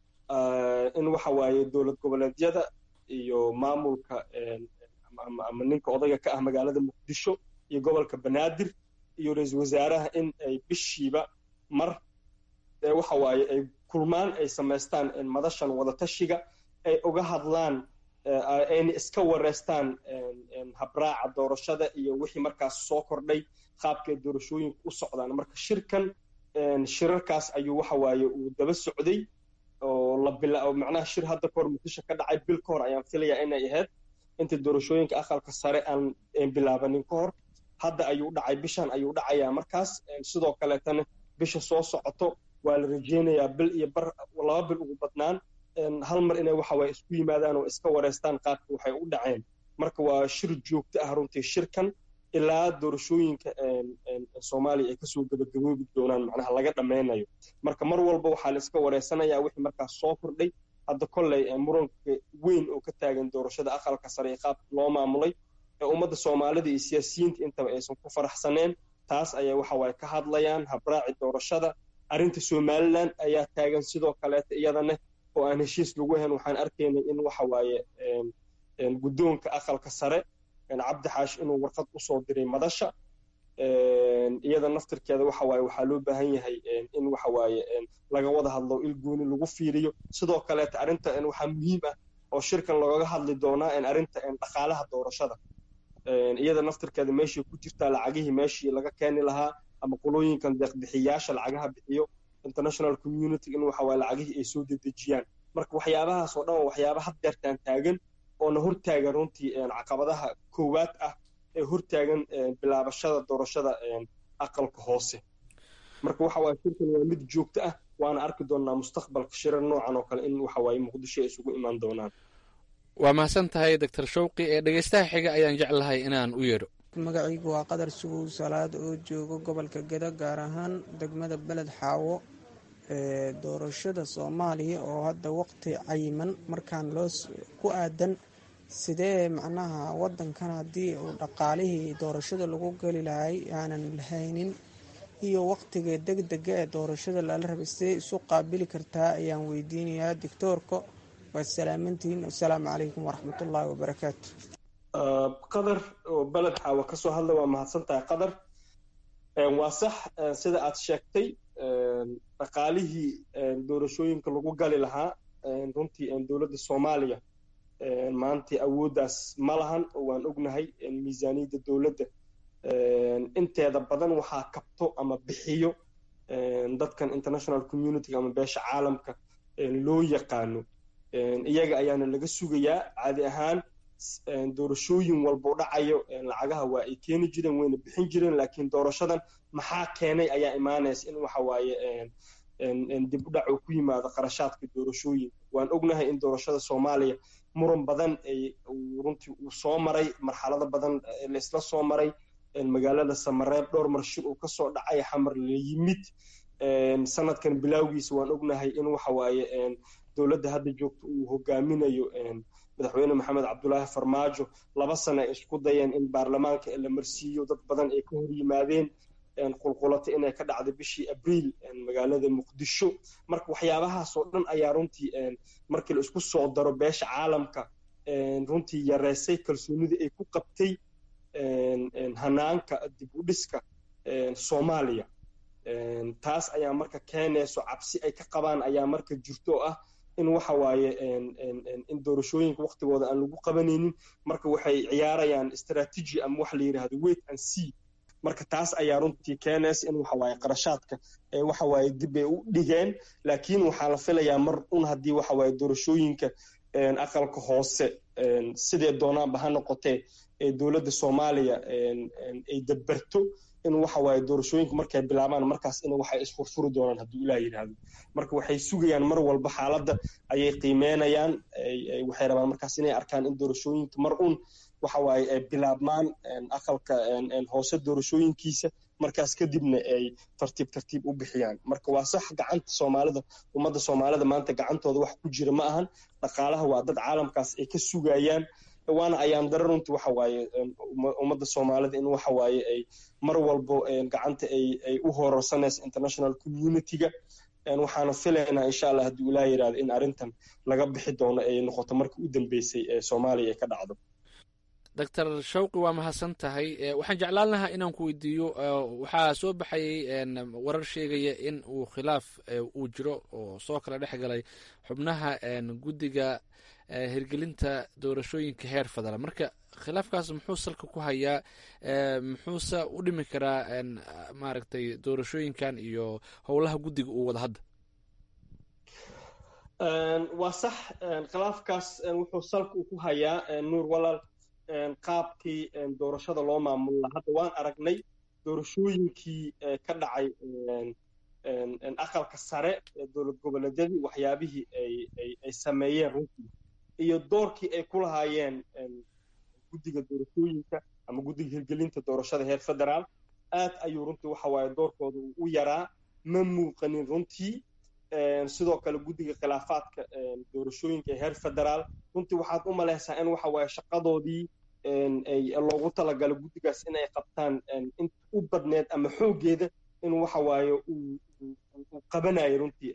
in waxa waaye dowlad goboleedyada iyo maamulka ama ninka odayga ka ah magaalada muqdisho iyo gobolka banaadir iyo ra-iisul wasaaraha in ay bishiiba mar waxa waaye ay kulmaan ay samaystaan madashan wadatashiga ay uga hadlaan ayna iska wareystaan habraaca doorashada iyo wixii markaas soo kordhay qaabkay doorashooyinku u socdaan marka shirkan shirarkaas ayuu waxa waaye uu daba socday oo la bila macnaha shir hadda kahor muqdisho ka dhacay bil ka hor ayaan filayaa inay ahayd inta doorashooyinka aqalka sare aan bilaabanin ka hor hadda ayuu dhacay bishan ayuu dhacayaa markaas sidoo kaleetana bisha soo socoto waa la rajeynayaa bil iyo bar laba bil ugu badnaan hal mar inay waxa waaye isku yimaadaan oo iska wareystaan qaabka waxay u dhaceen marka waa shir joogto ah runtii shirkan ilaa doorashooyinka soomaaliya ay kasoo gabagaboobi doonaan macnaha laga dhammaynayo marka mar walba waxaa la iska wareysanayaa wixii markaas soo kordhay hadda kolley muranka weyn oo ka taagan doorashada aqalka sare ee qaabka loo maamulay ee ummadda soomaalida iyo siyaasiyiinta intaba aysan ku faraxsaneen taas ayay waxa waaye ka hadlayaan habraaci doorashada arrinta somaliland ayaa taagan sidoo kaleeta iyadana oo aan heshiis lagu ahayn waxaan arkaynay in waxa waaye guddoonka aqalka sare cabdi xaash inuu warqad usoo diray madasha iyada naftirkeeda waxa waaye waxaa loo baahan yahay in waxa waaye laga wada hadlo il gooni lagu fiiriyo sidoo kaleeta arrinta waxaa muhiim ah oo shirkan looga hadli doonaa arrinta dhaqaalaha doorashada iyada naftirkeeda meeshii ku jirtaa lacagihii meeshii laga keeni lahaa ama qolooyinkan deeqbixiyaasha lacagaha bixiyo international community in waxa waaye lacagihii ay soo dedejiyaan marka waxyaabahaas oo dhan waa waxyaaba had deertaan taagan oona hortaagan runtii caqabadaha koowaad ah ee hortaagan bilaabashada doorashada aqalka hoose marka waxa waaye shirkan waa mid joogto ah waana arki doonaa mustaqbalka shirar noocan oo kale in waxa waaye muqdisho ay isugu imaan doonaan waa mahadsan tahay doctor shawqi ee dhegeystaha xiga ayaan jeclahay inaan u yeedho magacaygu waa qadar sugow salaad oo joogo gobolka geda gaar ahaan degmada beled xaawo ee doorashada soomaaliya oo hadda waqti cayiman markaan loo ku aadan sidee macnaha wadankan haddii uu dhaqaalihii doorashada lagu geli lahay aanan lahaynin iyo waqtiga degdega ee doorashada lala rabay sidee isu qaabili kartaa ayaan weydiinayaa doctoorka waa salaamantihiin assalaamu calaykum waraxmatullaahi wabarakaatu qadar oo beled xaawo kasoo hadla waa mahadsantahay qadar waa sax sida aad sheegtay dhaqaalihii doorashooyinka lagu gali lahaa runtii dowladda soomaaliya maanta awooddaas ma lahan oo waan ognahay miisaaniyadda dowladda inteeda badan waxaa kabto ama bixiyo dadkan international community ama beesha caalamka loo yaqaano iyaga ayaana laga sugayaa caadi ahaan doorashooyin walbo dhacayo lacagaha waa ay keeni jireen wayna bixin jireen laakiin doorashadan maxaa keenay ayaa imaanaysa in waxa waaye dib u dhac uu ku yimaado qarashaadka doorashooyinka waan ognahay in doorashada soomaaliya muran badan ay runtii uu soo maray marxalado badan la isla soo maray magaalada samareeb dhowr mar shir uu kasoo dhacay xamar la yimid sanadkan bilowgiisa waan ognahay in waxa waaye dowladda hadda joogto uu hogaaminayo madaxweyne maxamed cabdulaahi farmaajo laba sano ay isku dayeen in baarlamaanka la marsiiyo dad badan ay ka hor yimaadeen qulqulata inay ka dhacday bishii abriil magaalada muqdisho marka waxyaabahaas oo dhan ayaa runtii markii la isku soo daro beesha caalamka runtii yareysay kalsoonidii ay ku qabtay hanaanka dib u dhiska soomaaliya taas ayaa marka keenayso cabsi ay ka qabaan ayaa marka jirto ah in waxa waaye in doorashooyinka waqtigooda aan lagu qabanaynin marka waxay ciyaarayaan strategy ama wax la yidhaahdo wait and see marka taas ayaa runtii keenaysa in waxa waaye qarashaadka ee waxa waaye dib ay u dhigeen laakiin waxaa la filayaa mar un haddii waxa waaye doorashooyinka aqalka hoose sidee doonaanba ha noqotee ee dowladda Soomaaliya ay dabarto in waxa waaye doorashooyinka markay bilaabaan markaas in waxay isfurfuri doonaan haddii Ilaahay yiraahdo marka waxay sugayaan mar walba xaaladda ayay qiimeynayaan waxay rabaan markaas inay arkaan in doorashooyinka mar un waxa waaye ay bilaabmaan aqalka hoose doorashooyinkiisa markaas kadibna ay tartiib tartiib u bixiyaan marka waa sax gacanta Soomaalida ummadda Soomaalida maanta gacantooda wax ku jira ma ahan dhaqaalaha waa dad caalamkaas ay ka sugayaan waana ayaan dararunti waxa waaye ummadda Soomaalida in waxa waaye ay mar walbo gacanta ay ay u hororsanayso international community-ga waxaana filaynaa insha Allah haddii Ilaahay yiraahdo in arintan laga bixi doono ay noqoto markii u dambeysay ee Soomaaliya ay ka dhacdo doctor Shawqi waa mahadsan tahay waxaan jeclaan lahaa inaan ku weydiiyo waxaa soo baxayay warar sheegaya in uu khilaaf uu jiro oo soo kala dhex galay xubnaha guddiga hirgelinta doorashooyinka heer federaal marka khilaafkaas muxuu salka ku hayaa muxuuse u dhimi karaa maaragtay doorashooyinkan iyo howlaha guddiga uu wada hadda waa sax khilaafkaas wuxuu salka ku hayaa nuur walaal qaabkii doorashada loo maamulay hadda waan aragnay doorashooyinkii ka dhacay aqalka sare ee dowlad goboleedyadii waxyaabihii ay ay sameeyeen runtii iyo doorkii ay ku lahaayeen guddiga doorashooyinka ama guddiga hirgelinta doorashada heer federaal aad ayuu runtii waxa waaye doorkooda u yaraa ma muuqanin runtii sidoo kale guddiga khilaafaadka doorashooyinka ee heer federaal runtii waxaad u maleysaa in waxa waaye shaqadoodii ay loogu talagalay guddigaas in ay qabtaan in u badneed ama xoogeeda in waxa waaye uu qabanayo runtii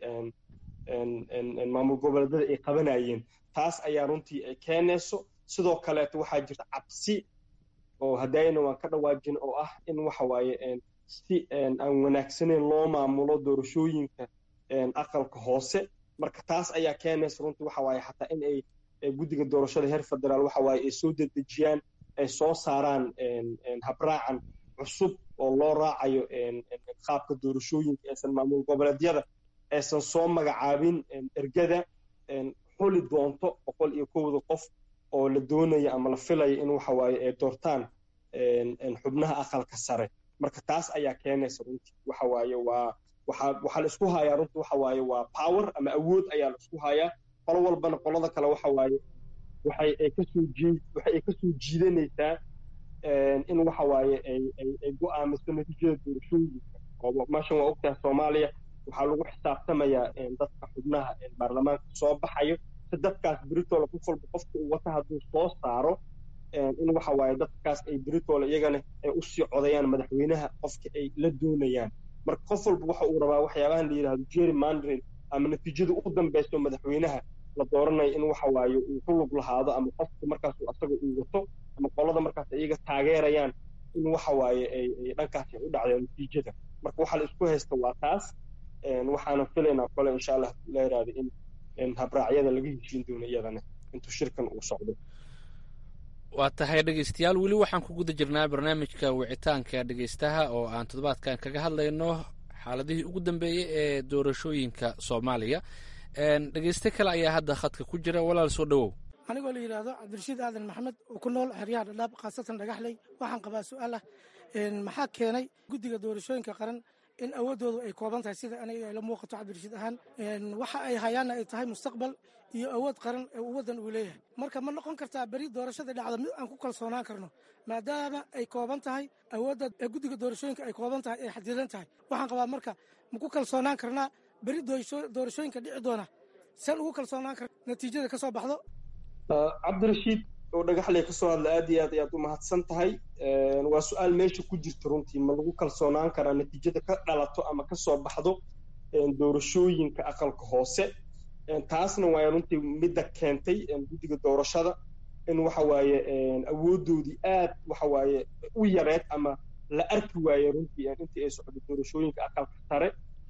maamul goboleedyada ay qabanayeen taas ayaa runtii ay keenayso sidoo kaleeto waxaa jirta cabsi oo haddayna waan ka dhawaajin oo ah in waxa waaye si aan wanaagsanayn loo maamulo doorashooyinka aqalka hoose marka taas ayaa keenaysa runtii waxa waaye xataa in ay guddiga doorashada heer federaal waxa waaye ay soo dedejiyaan ay soo saaraan habraacan cusub oo loo raacayo qaabka doorashooyinka aysan maamul goboleedyada aysan soo magacaabin ergada xuli doonto boqol iyo kowda qof oo la doonaya ama la filaya in waxa waaye ay doortaan xubnaha aqalka sare marka taas ayaa keenaysa runtii waxa waaye waa waxaa waxaa la isku hayaa runtii waxa waaye waa power ama awood ayaa la isku hayaa qolo walbana qolada kale waxa waaye waxay ay ka soo jiid waxay ay ka soo jiidanaysaa in waxa waaye ay ay ay go'aamiso natiijada doorashooyinka oo meeshan waa ogtahay Soomaaliya waxaa lagu xisaabtamayaa dadka xubnaha baarlamaanka soo baxayo si dadkaas Britol ku falba qofka uu wata hadduu soo saaro in waxa waaye dadkaas ay Britol iyagana ay u sii codayaan madaxweynaha qofka ay la doonayaan marka qof walba waxa uu rabaa waxyaabahan la yiraahdo gerrymandering ama natiijada ugu dambayso madaxweynaha la dooranayo in waxa waaye uu ku lug lahaado ama qofka markaas uu asaga uu wato ama qolada markaas iyaga taageerayaan in waxa waaye ay dhankaas u dhacdo natiijada marka waxa la isku haysta waa taas waxaana filaynaa kale insha Allah la yiraahdo in in habraacyada laga heshiin doono iyadana intuu shirkan uu socdo waa tahay dhegeystayaal weli waxaan ku guda jirnaa barnaamijka wicitaanka dhegeystaha oo aan toddobaadkan kaga hadlayno xaaladihii ugu dambeeyey ee doorashooyinka Soomaaliya dhegeyste kale ayaa hadda khadka ku jira walaal soo dhawow anigoo la yiraahdo Cabdirashiid Aadan Maxamed oo ku nool xeryaha Dhadhaab qaasatan Dhagaxley waxaan qabaa su'aal ah maxaa keenay guddiga doorashooyinka qaran in awoodoodu ay kooban tahay sida aniga ay la muuqato Cabdirashiid ahaan waxa ay hayaana ay tahay mustaqbal iyo awood qaran ee waddan uu leeyahay marka ma noqon kartaa bari doorashada dhacdo mid aan ku kalsoonaan karno maadaama ay kooban tahay awoodda guddiga doorashooyinka ay kooban tahay ay xadidan tahay waxaan qabaa marka ma ku kalsoonaan karnaa bari doorashooyinka dhici doona san ugu kalsoonaan karna natiijada ka soo baxdo Cabdirashiid oo Dhagaxley ka soo hadla aad iyo aad ayaad u mahadsan tahay waa su'aal meesha ku jirta runtii ma lagu kalsoonaan karaa natiijada ka dhalato ama ka soo baxdo doorashooyinka aqalka hoose taasna waa runtii midda keentay guddiga doorashada in waxa waaye awoodoodii aad waxa waaye u yareed ama la arki waaye runtii intii ay socdo doorashooyinka aqalka sare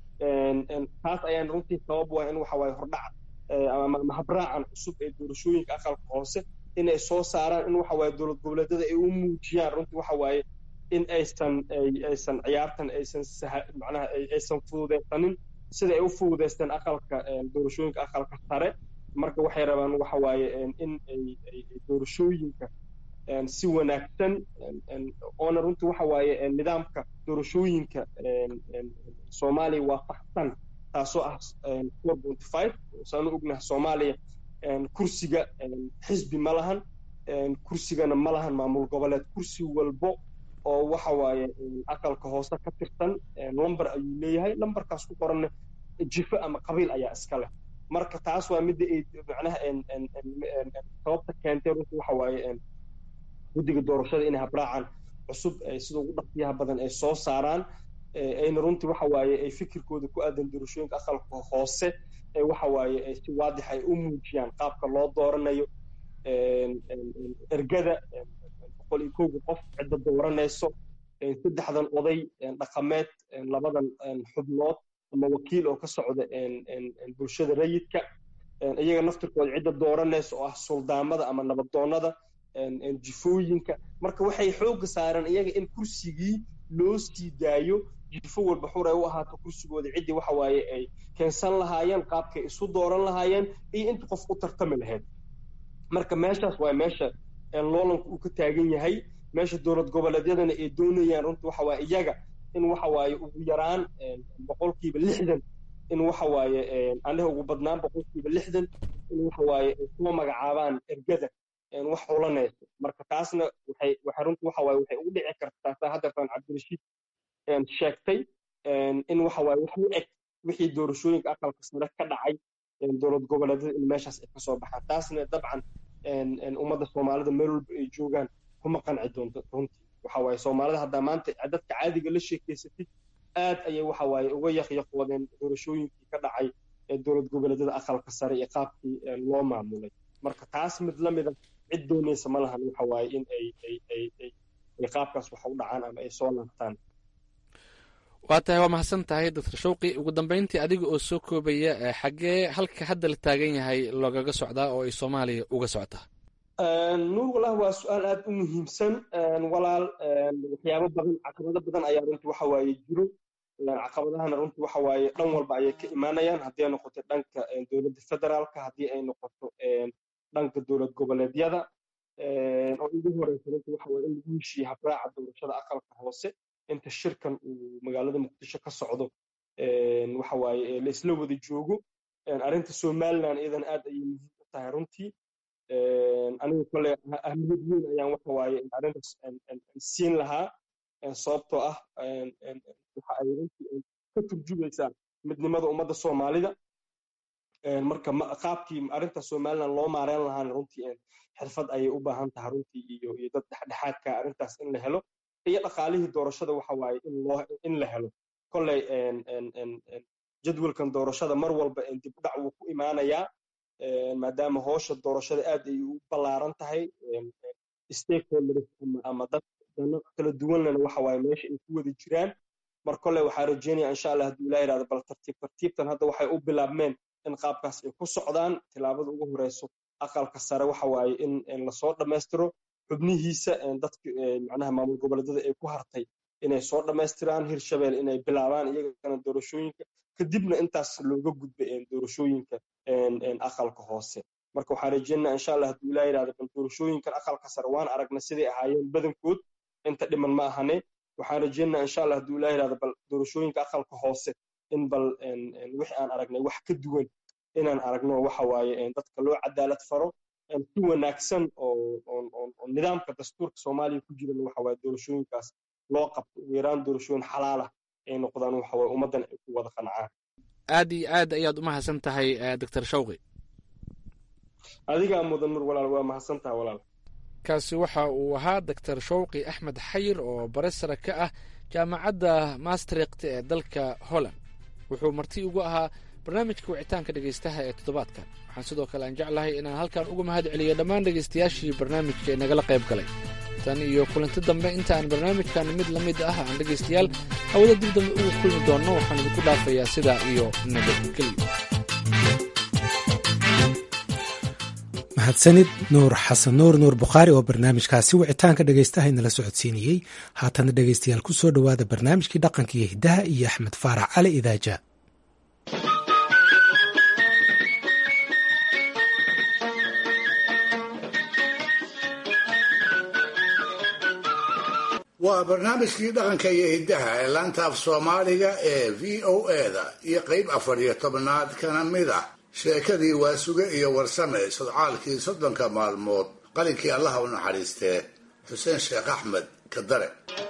taas ayaan runtii sabab waa in waxa waaye hordhac ama habraacan cusub ee doorashooyinka aqalka hoose inay soo saaraan in waxa waaye dowlad goboleedyada ay u muujiyaan runtii waxa waaye in aysan aysan ciyaartan aysan macnaha aysan fududeysanin sida ay u fududeysteen aqalka doorashooyinka aqalka sare marka waxay rabaan waxa waaye in ay doorashooyinka si wanaagsan oona runtii waxa waaye nidaamka doorashooyinka soomaaliya waafaqsan taasoo ah four point five saanu ognahay soomaaliya kursiga xisbi ma lahan kursigana ma lahan maamul goboleed kursi walbo oo waxa waaye aqalka hoose ka tirsan lambar ayuu leeyahay lambarkaas ku qoran jifo ama qabiil ayaa iska leh marka taas waa midda ay macnaha sababta keentay runtii waxa waaye guddiga doorashada inay habraacaan cusub sida ugu dhaqsiyaha badan ay soo saaraan ayna runtii waxa waaye ay fikirkooda ku aadan doorashooyinka aqalka hoose waxa waaye si waadix ay u muujiyaan qaabka loo dooranayo ergada boqol iyo kowga qof cidda dooranayso saddexdan oday dhaqameed labadan xubnood ama wakiil oo ka socda bulshada rayidka iyaga naftirkooda cidda dooranayso oo ah suldaamada ama nabadoonnada jifooyinka marka waxay xoogga saareen iyaga in kursigii loo sii daayo jifo walba xur ay u ahaato kursigooda ciddii waxa waaye ay keensan lahaayeen qaabkay isu dooran lahaayeen iyo inta qof u tartami lahayd marka meeshaas waa meesha loolanku uu ka taagan yahay meesha dowlad goboleedyadana ay doonayaan runtii waxa waaye iyaga in waxa waaye ugu yaraan boqolkiiba lixdan in waxa waaye aniga ugu badnaan boqolkiiba lixdan in waxa waaye ay soo magacaabaan ergada wax xulanayso marka taasna waxay waxay runtii waxa waaye waxay ugu dhici kartaa saa haddeertaan cabdirashiid sheegtay in waxa waaye wax u eg wixii doorashooyinka aqalka sare ka dhacay dowlad goboleedyada in meeshaas ay kasoo baxaan taasna dabcan ummadda soomaalida meel walba ay joogaan kuma qanci doonto runtii waxa waaye soomaalida haddaa maanta dadka caadiga la sheekeysatid aad ayay waxa waaye uga yaqyaqoodeen doorashooyinkii ka dhacay ee dowlad goboleedyada aqalka sare iyo qaabkii loo maamulay marka taas mid la mida cid doonaysa ma lahan waxa waaye in ay ay ay ay qaabkaas wax u dhacaan ama ay soo laabtaan waa tahay waa mahadsan tahay doctor shawqi ugu dambeyntii adiga oo soo koobaya xaggee halka hadda la taagan yahay loogaga socdaa oo ay soomaaliya uga socotaa nuur walahi waa su-aal aad u muhiimsan walaal waxyaabo badan caqabado badan ayaa runtii waxa waaye jiro caqabadahana runtii waxa waaye dhan walba ayay ka imaanayaan haddii ay noqoto dhanka dowladda federaalka haddii ay noqoto dhanka dowlad goboleedyada oo ugu horeysa runtii waxa waaye in lagu heshiiye habraaca doorashada aqalka hoose inta shirkan uu magaalada muqdisho ka socdo waxa waaye la isla wada joogo arrinta somaliland iyadan aad ayay muhiim u tahay runtii anigu kale ahmiyad weyn ayaan waxa waaye arrintaas siin lahaa sababtoo ah waxa ay runtii ka turjumaysaa midnimada ummadda soomaalida marka qaabkii arrinta somaliland loo maareyn lahaana runtii xirfad ayay u baahan tahay runtii iyo iyo dad dhexdhexaadka arrintaas in la helo iyo dhaqaalihii doorashada waxa waaye in loo in la helo kolley jadwalkan doorashada mar walba dib u dhac wuu ku imaanayaa maadaama hoosha doorashada aad ay u ballaaran tahay stakeholders ama dad dano kala duwanlena waxa waaye meesha ay ku wada jiraan mar kolley waxaa rajeynaya insha allah hadduu ilaa yidhahdo bal tartiib tartiibtan hadda waxay u bilaabmeen in qaabkaas ay ku socdaan tilaabada ugu horeyso aqalka sare waxa waaye in lasoo dhammaystiro xubnihiisa dadka macnaha maamul goboleedyada ay ku hartay inay soo dhammaystiraan hirshabelle inay bilaabaan iyagana doorashooyinka kadibna intaas looga gudbay doorashooyinka aqalka hoose marka waxaan rajeynaa insha allah hadduu ilaa yidhahdo bal doorashooyinkan aqalka sare waan aragna siday ahaayeen badankood inta dhiman ma ahane waxaan rajeynaa insha allah hadduu ilaa yidhahdo bal doorashooyinka aqalka hoose in bal wixii aan aragnay wax ka duwan inaan aragno waxa waaye dadka loo cadaalad faro si wanaagsan oo nidaamka dastuurka soomaaliya ku jirana waxa waaye doorashooyinkaas loo qabto ugu yaraan doorashooyin xalaal ah ay noqdaan waxa waaye ummaddan ay ku wada qancaan aad iyo aad ayaad u mahadsan tahay doctor shawqi adigaa mudan nur walaal waa mahadsan tahay walaal kaasi waxa uu ahaa doctor shawqi axmed xayir oo bare sare ka ah jaamacadda maastricht ee dalka holland wuxuu marti ugu ahaa barnaamijka wicitaanka dhegaystaha ee toddobaadkan waxaan sidoo kale aan jeclahay inaan halkan uga mahad celiyo dhammaan dhegaystayaashii barnaamijka ee nagala qayb galay tan iyo kulanti dambe inta aan barnaamijkan mid la mid ah aan dhegaystayaal hawada dib dambe ugu kulmi doonno waxaan idinku dhaafayaa sidaa iyo nabadgelyo mahadsanid nuur xasan nuur nuur bukhaari oo barnaamijkaasi wicitaanka dhegaystaha inala socodsiinayey. haatana dhegaystayaal ku soo dhowaada barnaamijkii dhaqanka iyo hiddaha iyo axmed faarax cali idaaja. waa barnaamijkii dhaqanka iyo hiddaha ee laanta af soomaaliga ee v o eda iyo qayb afar iyo tobnaad kana mid ah sheekadii waasuge iyo warsame sodcaalkii soddonka maalmood qalinkii allaha u naxariistee xuseen sheekh axmed kadare.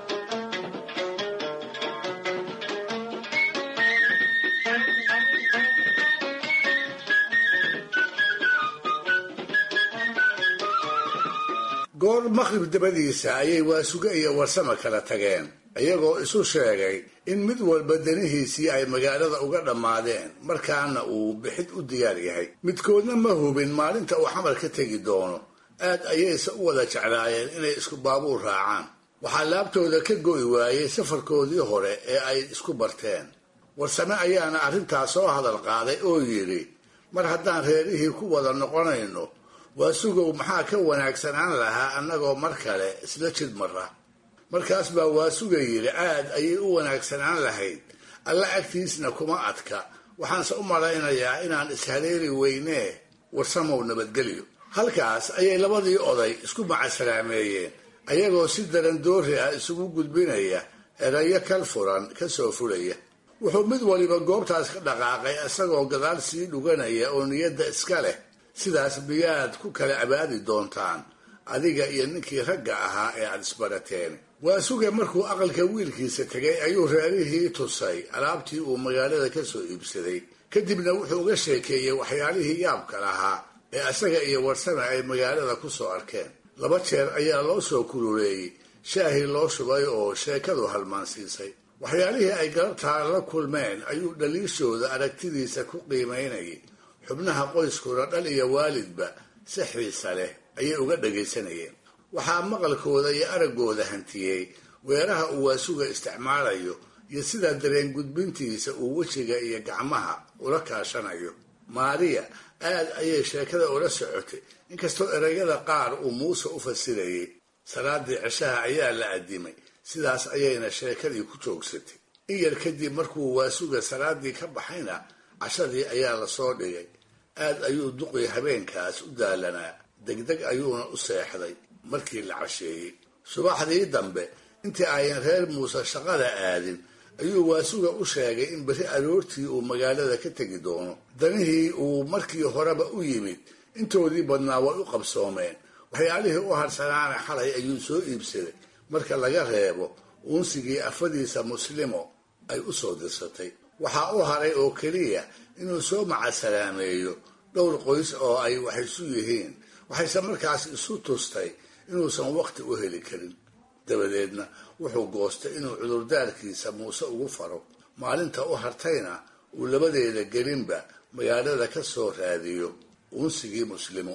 goor maqrib dabadiisa ayay waasuge iyo warsame kala tageen iyagoo isu sheegay in mid walba danihiisii ay magaalada uga dhammaadeen markaana uu bixid u diyaar yahay. midkoodna ma hubin maalinta uu xamar ka tegi doono, aad ayayse u wada jeclaayeen inay isku baabuur raacaan. waxaa laabtooda ka go'i waayey safarkoodii hore ee ay isku barteen. warsame ayaana arrintaas soo hadal qaaday oo yidhi, mar haddaan reerihii ku wada noqonayno, waasugow maxaa ka wanaagsanaan lahaa annagoo mar kale isla jid marra. markaas baa waasuga yidhi, aad ayay u wanaagsanaan lahayd, alla agtiisna kuma adka, waxaanse u malaynayaa inaan ishaleeli weynee, warsamow nabadgelyo. halkaas ayay labadii oday isku macasalaameeyeen ayagoo si daran doori ah isugu gudbinaya erayo kal furan ka soo fulaya. wuxuu mid waliba goobtaas ka dhaqaaqay isagoo gadaal sii dhuganaya oo niyadda iska leh, sidaas miyaad ku kala abaadi doontaan adiga iyo ninkii ragga ahaa ee aad isbarateen. waasuge markuu aqalka wiilkiisa tegay ayuu reerihii tusay alaabtii uu magaalada ka soo iibsaday. kadibna wuxuu uga sheekeeyey waxyaalihii yaabka lahaa ee asaga iyo warsame ay magaalada ku soo arkeen. laba jeer ayaa loo soo kululeeyey, shaahii loo shubay oo sheekadu halmaansiisay. waxyaalihii ay galabtaa la kulmeen ayuu dhaliishooda aragtidiisa ku qiimaynayay. xubnaha qoyskuna dhal iyo waalidba si xiisa leh ayay uga dhagaysanayeen. waxaa maqalkooda iyo araggooda hantiyey weeraha uu waasuga isticmaalayo iyo sidaa dareen gudbintiisa uu wejiga iyo gacmaha ula kaashanayo. maariya aad ayay sheekada ula socotay, inkastoo erayada qaar uu muuse u fasirayay. salaadii cishaha ayaa la addimay, sidaas ayayna sheekadii ku joogsatay. in yar kadib markuu waasuga salaadii ka baxayna cashadii ayaa lasoo dhigay. aad ayuu duqii habeenkaas u daalanaa, degdeg ayuuna u seexday markii la casheeyey. subaxdii dambe intii ayan reer muuse shaqada aadin ayuu waasuga u sheegay in berri aroortii uu magaalada ka tegi doono. danihii uu markii horeba u yimid intoodii badnaa way u qabsoomeen. waxyaalihii u harsanaana xalay ayuu soo iibsaday, marka laga reebo uunsigii afadiisa muslimo ay u soo dirsatay. waxaa u haray oo keliya inuu soo macasalaameeyo dhowr qoys oo ay wax isu yihiin. waxayse markaas isu tustay inuusan waqti u heli karin. dabadeedna wuxuu goostay inuu cudurdaarkiisa muuse ugu faro. maalinta u hartayna uu labadeeda gelinba magaalada ka soo raadiyo uunsigii muslimo.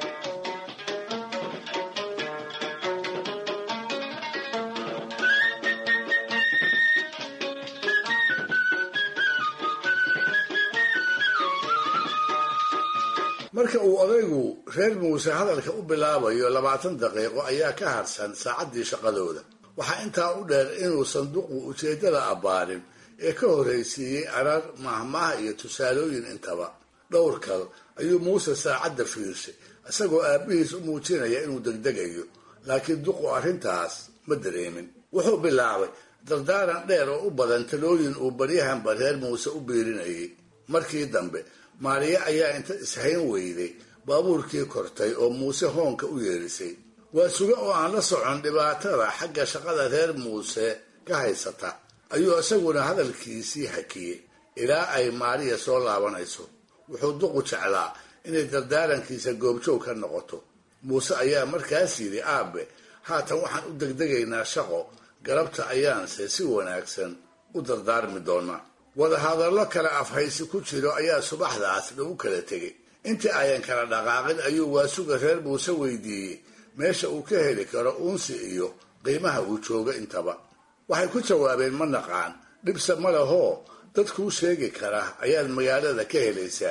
marka uu odaygu reer muuse hadalka u bilaabayo labaatan daqiiqo ayaa ka harsan saacaddii shaqadooda. waxaa intaa u dheer inuu sanduuqu ujeeddada abbaarin ee ka horraysiiyey arar, mahmaah iyo tusaalooyin intaba. dhowr kal ayuu muuse saacadda fiirshay isagoo aabbihiis u muujinaya inuu degdegayo, laakiin duqu arrintaas ma dareemin. wuxuu bilaabay dardaaran dheer oo u badan talooyin uu baryahanba reer muuse u biirinayay. markii dambe maariya ayaa inta ishayn weyday baabuurkii kortay oo muuse hoonka u yeedhisay. waasuge oo aan la socon dhibaatada xagga shaqada reer muuse ka haysata ayuu isaguna hadalkiisii hakiyey ilaa ay maariya soo laabanayso. wuxuu duqu jeclaa inay dardaarankiisa goobjoog ka noqoto. muuse ayaa markaas yidhi, aabe, haatan waxaan u degdegaynaa shaqo, galabta ayaanse si wanaagsan u dardaarmi doonaa. wadahadallo kale afhaysi ku jiro ayaa subaxdaas lagu kala tegay. intii ayan kala dhaqaaqin ayuu waasuga reer muuse weydiiyey meesha uu ka heli karo uunsi iyo qiimaha uu joogo intaba. waxay ku jawaabeen, ma naqaan, dhibse ma lahoo dad kuu sheegi kara ayaad magaalada ka helaysaa.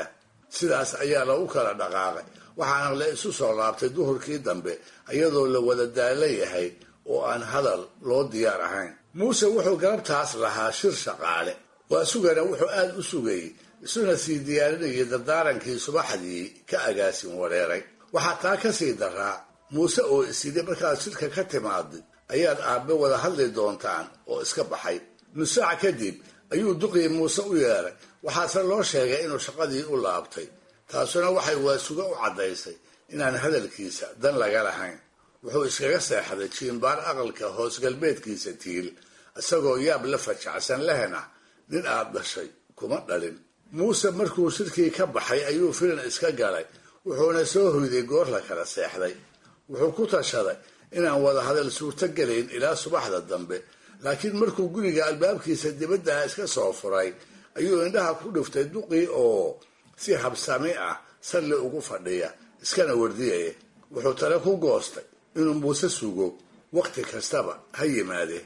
sidaas ayaa lagu kala dhaqaaqay waxaana la isu soo laabtay duhurkii dambe iyadoo la wada daalan yahay oo aan hadal loo diyaar ahayn. muuse wuxuu galabtaas lahaa shir shaqaale, waa sugana wuxuu aad u sugayey isuna sii diyaarinayay dardaarankii subaxdii ka agaasin wareeray. waxaa taa ka sii daraa muuse oo isidhi markaad shirka ka timaadid ayaad aabbe wada hadli doontaan oo iska baxay. nus saac kadib ayuu duqii muuse u yeeray, waxaase loo sheegay inuu shaqadii u laabtay. taasuna waxay waasuga u caddaysay inaan hadalkiisa dan laga lahayn. wuxuu iskaga seexday jiimbaar aqalka hoos galbeedkiisa tiil isagoo yaab la fajacsan lehna nin aad dhashay kuma dhalin. muuse markuu shirkii ka baxay ayuu filan iska galay, wuxuuna soo hoyday goor la kala seexday. wuxuu ku tashaday inaan wada hadal suurto gelayn ilaa subaxda dambe, laakiin markuu guriga albaabkiisa dibadda iska soo furay ayuu indhaha ku dhiftay duqii oo si habsami ah salli ugu fadhiya iskana wardiyaya. wuxuu tale ku goostay inuu muuse sugo waqti kastaba ha yimaadee.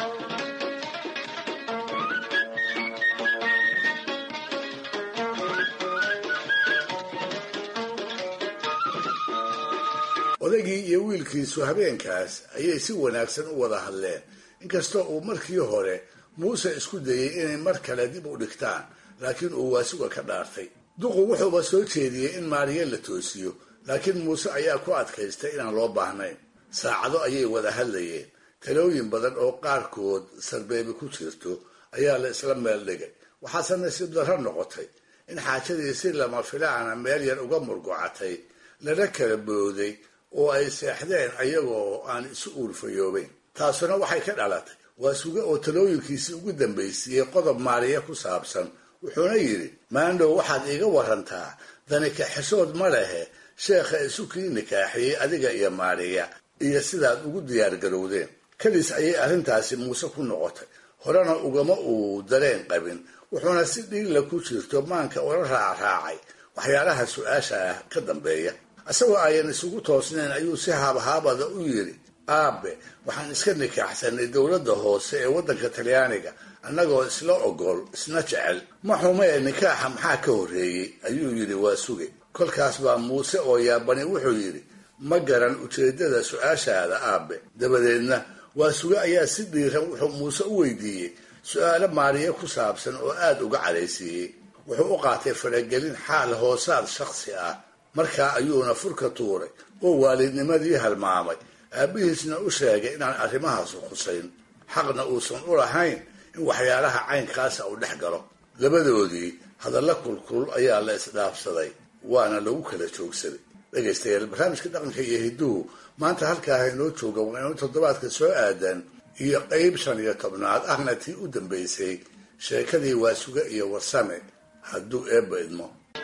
odaygii iyo wiilkiisu habeenkaas ayay si wanaagsan u wada hadleen, inkastoo uu markii hore muuse isku dayey inay mar kale dib u dhigtaan, laakiin uu waasuga ka dhaartay. duqu wuxuuba soo jeediyey in maariye la toosiyo, laakiin muuse ayaa ku adkaystay inaan loo baahnayn. saacado ayay wada hadlayeen, talooyin badan oo qaarkood sarbeebi ku jirto ayaa la isla meel dhigay. waxaase nasiib darro noqotay in xaajadii si lama filaana meel yar uga murgucatay, lana kala booday oo ay seexdeen ayagoo aan isu uurfayoobayn. taasuna waxay ka dhalatay waasuge oo talooyinkiisii ugu dambaysiiyey qodob maariye ku saabsan. wuxuuna yidhi, maandhow waxaad iiga warantaa dani kaxishood ma lehe sheekha isu kii nikaaxiyey adiga iyo maariya iyo sidaad ugu diyaargarowdeen. kadis ayay arrintaasi muuse ku noqotay, horena ugama uu dareen qabin, wuxuuna si dhiigla ku jirto maanka ula raacraacay waxyaalaha su-aasha ah ka dambeeya. isagoo ayan isugu toosnayn ayuu si haabhaabada u yidhi, aabe waxaan iska nikaaxsanay dowladda hoose ee waddanka talyaaniga annagoo isla ogol isna jecel. ma xumee nikaaxa maxaa ka horreeyey ayuu yidhi waa suge. kolkaas baa muuse oo yaabani wuxuu yidhi, ma garan ujeeddada su-aashaada aabe. dabadeedna waa suge ayaa si dhiiran wuxuu muuse u weydiiyey su-aalo maariye ku saabsan oo aad uga cadhaysiiyey. wuxuu u qaatay faragelin xaal hoosaad shakhsi ah. markaa ayuuna furka tuuray oo waalidnimadii halmaamay, aabbihiisna u sheegay inaan arrimahaasu khusayn, xaqna uusan u lahayn in waxyaalaha caynkaasa uu dhex galo. labadoodii hadalla kulkul ayaa la isdhaafsaday, waana lagu kala joogsaday. dhegaystayaal, barnaamijka dhaqanka iyo hidduhu maanta halkaa inoo jooga waa inuu toddobaadka soo aadan iyo qayb shan iyo tobnaad ahna tii u dambaysay sheekadii waasuge iyo warsame hadduu eebba idmo.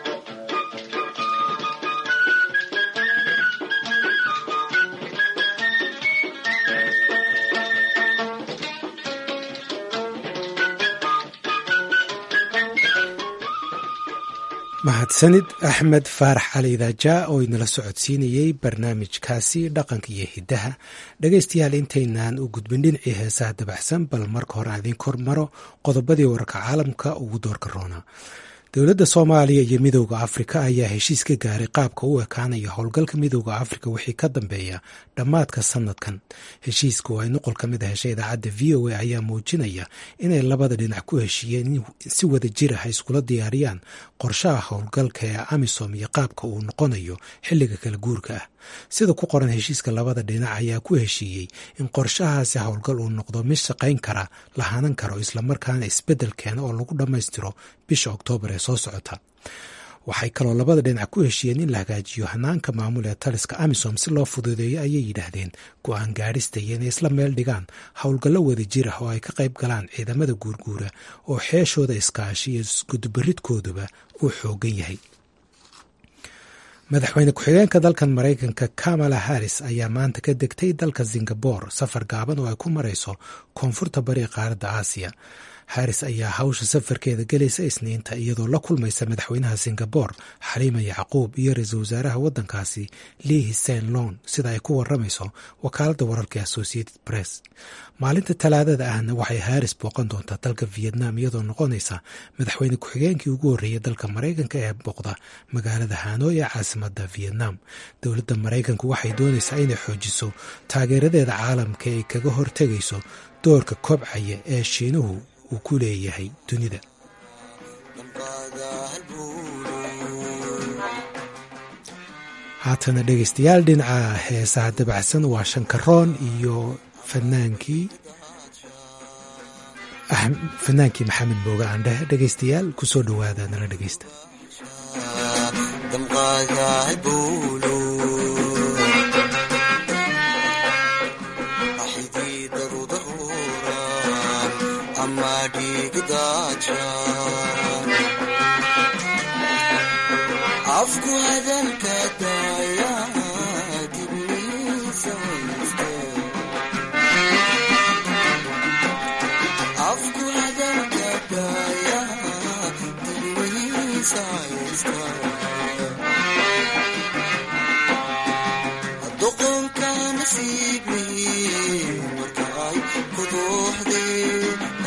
mahadsanid axmed faarax cali idaaja oo inala socodsiinayey barnaamijkaasi dhaqanka iyo hiddaha. dhegaystayaal, intaynaan u gudbin dhinacii heesaha dabaxsan, bal marka hore aan idiin kor maro qodobadii wararka caalamka ugu doorka roona. dowladda soomaaliya iyo midooda afrika ayaa heshiis ka gaaray qaabka u ekaanaya howlgalka midooda afrika wixii ka dambeeya dhammaadka sanadkan. heshiiska oo ay nuqol ka mid a heshay idaacadda v o a ayaa muujinaya inay labada dhinac ku heshiiyeen in si wada jir ah iskula diyaariyaan qorshaha howlgalka ee amisom iyo qaabka uu noqonayo xilliga kala guurka ah. sida ku qoran heshiiska, labada dhinac ayaa ku heshiiyey in qorshahaasi howlgal uu noqdo mid shaqayn kara, lahaanan karo, islamarkaana isbeddel keena oo lagu dhammaystiro bisha oktoobar ee soo socota. waxay kaloo labada dhinac ku heshiiyeen in la hagaajiyo hanaanka maamul ee taliska amisom si loo fududeeyo, ayay yidhaahdeen, go-aan gaadhista iyo inay isla meel dhigaan howlgallo wada jir ah oo ay ka qayb galaan ciidamada guurguura oo xeeshooda iskaashi iyo iskudubaridkooduba uu xoogan yahay. madaxweyne ku-xigeenka dalkan maraykanka kamala harris ayaa maanta ka degtay dalka singabore, safar gaaban oo ay ku marayso koonfurta bari qaaradda aasiya. haris ayaa hawsha safarkeeda gelaysa isniinta iyadoo la kulmaysa madaxweynaha singabore xaliima yacquub iyo ra-iisul wasaaraha waddankaasi lee hsien loon sida ay ku waramayso wakaaladda wararka associated press. maalinta talaadada ahna waxay haris booqan doontaa dalka vietnam iyadoo noqonaysa madaxweyne ku-xigeenkii ugu horreeyay dalka maraykanka ee booqda magaalada hanoi ee caasimadda vietnam. dowladda maraykanku waxay doonaysaa inay xoojiso taageeradeeda caalamka ay kaga hortegayso doorka kobcaya ee shiinuhu uu ku leeyahay dunida. haatana dhegaystayaal dhinaca heesaha dabacsan waa shankaroon iyo fanaankii fanaankii maxamed mooga aandheh. dhegaystayaal ku soo dhowaada nala dhegaysta. afku hadalka daya dibniisa afku hadalka daya dibniisa doqonka nasiibi marka ay kuduuxdee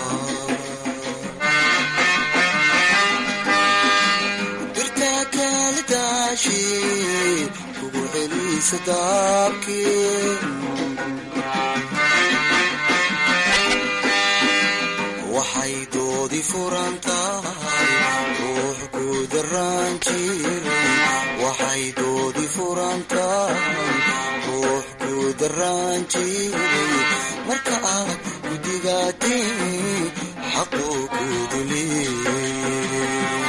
kugu celisa daabkii waxay doodi furan tahay ruux ku daraan jiray waxay doodi furan tahay ruux ku daraan jiray marka aad gudigaatiin xaquu ku duliyey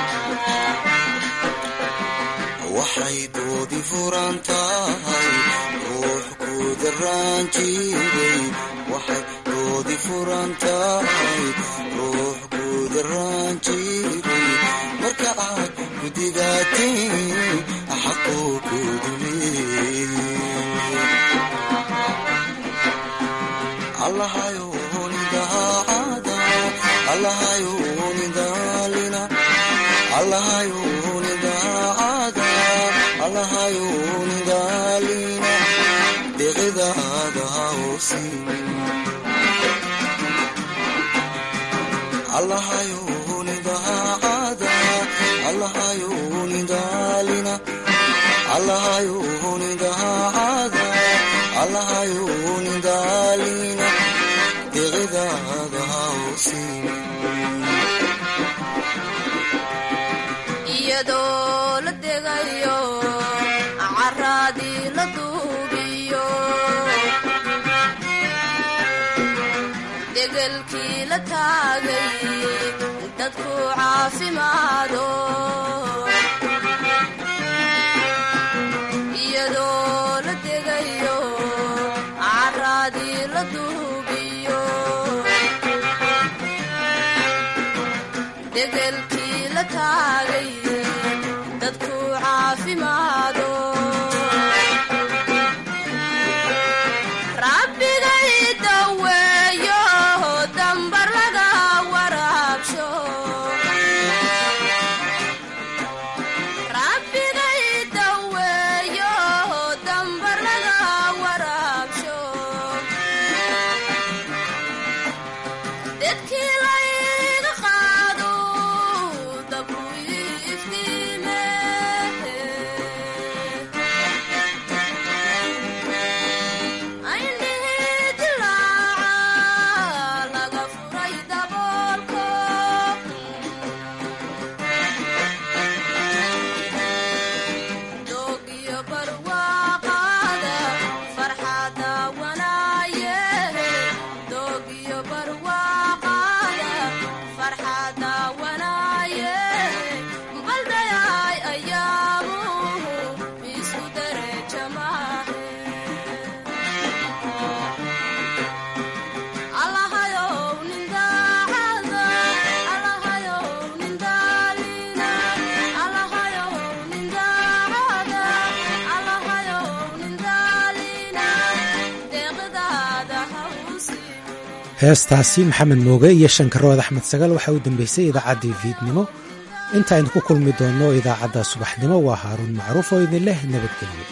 waxay doodi furan tahay ruux ku daraan jiray waxay doodi furan tahay ruux ku daraan jiray marka aad gudigaatiin xaquu ku duliyey allahayo nidaacada allahayo nidaalina allahayo nidaacada allahayo nidaalina deqidaada hausin allahayo nidaacada allahayo nidaalina allahayo nidaacada allahayo nidaalina deqidaada hausin iyadoo la degayo caraadii la duubiyo degelkii la taagay dadku caafimaado iyadoo la degayo caraadii la duubiyo degelkii la taagay dadku caafimaado rabbigay daweeyo dambar laga waraabsho heestaasi maxamed mooge iyo shankarood axmed sagal waxaa u dambeysay idaacaddii fiidnimo. intaaynu ku kulmi doonno idaacadda subaxnimo waa haaruun macruuf oo idin leh nabadgelyo.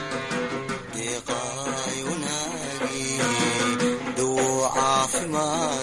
ma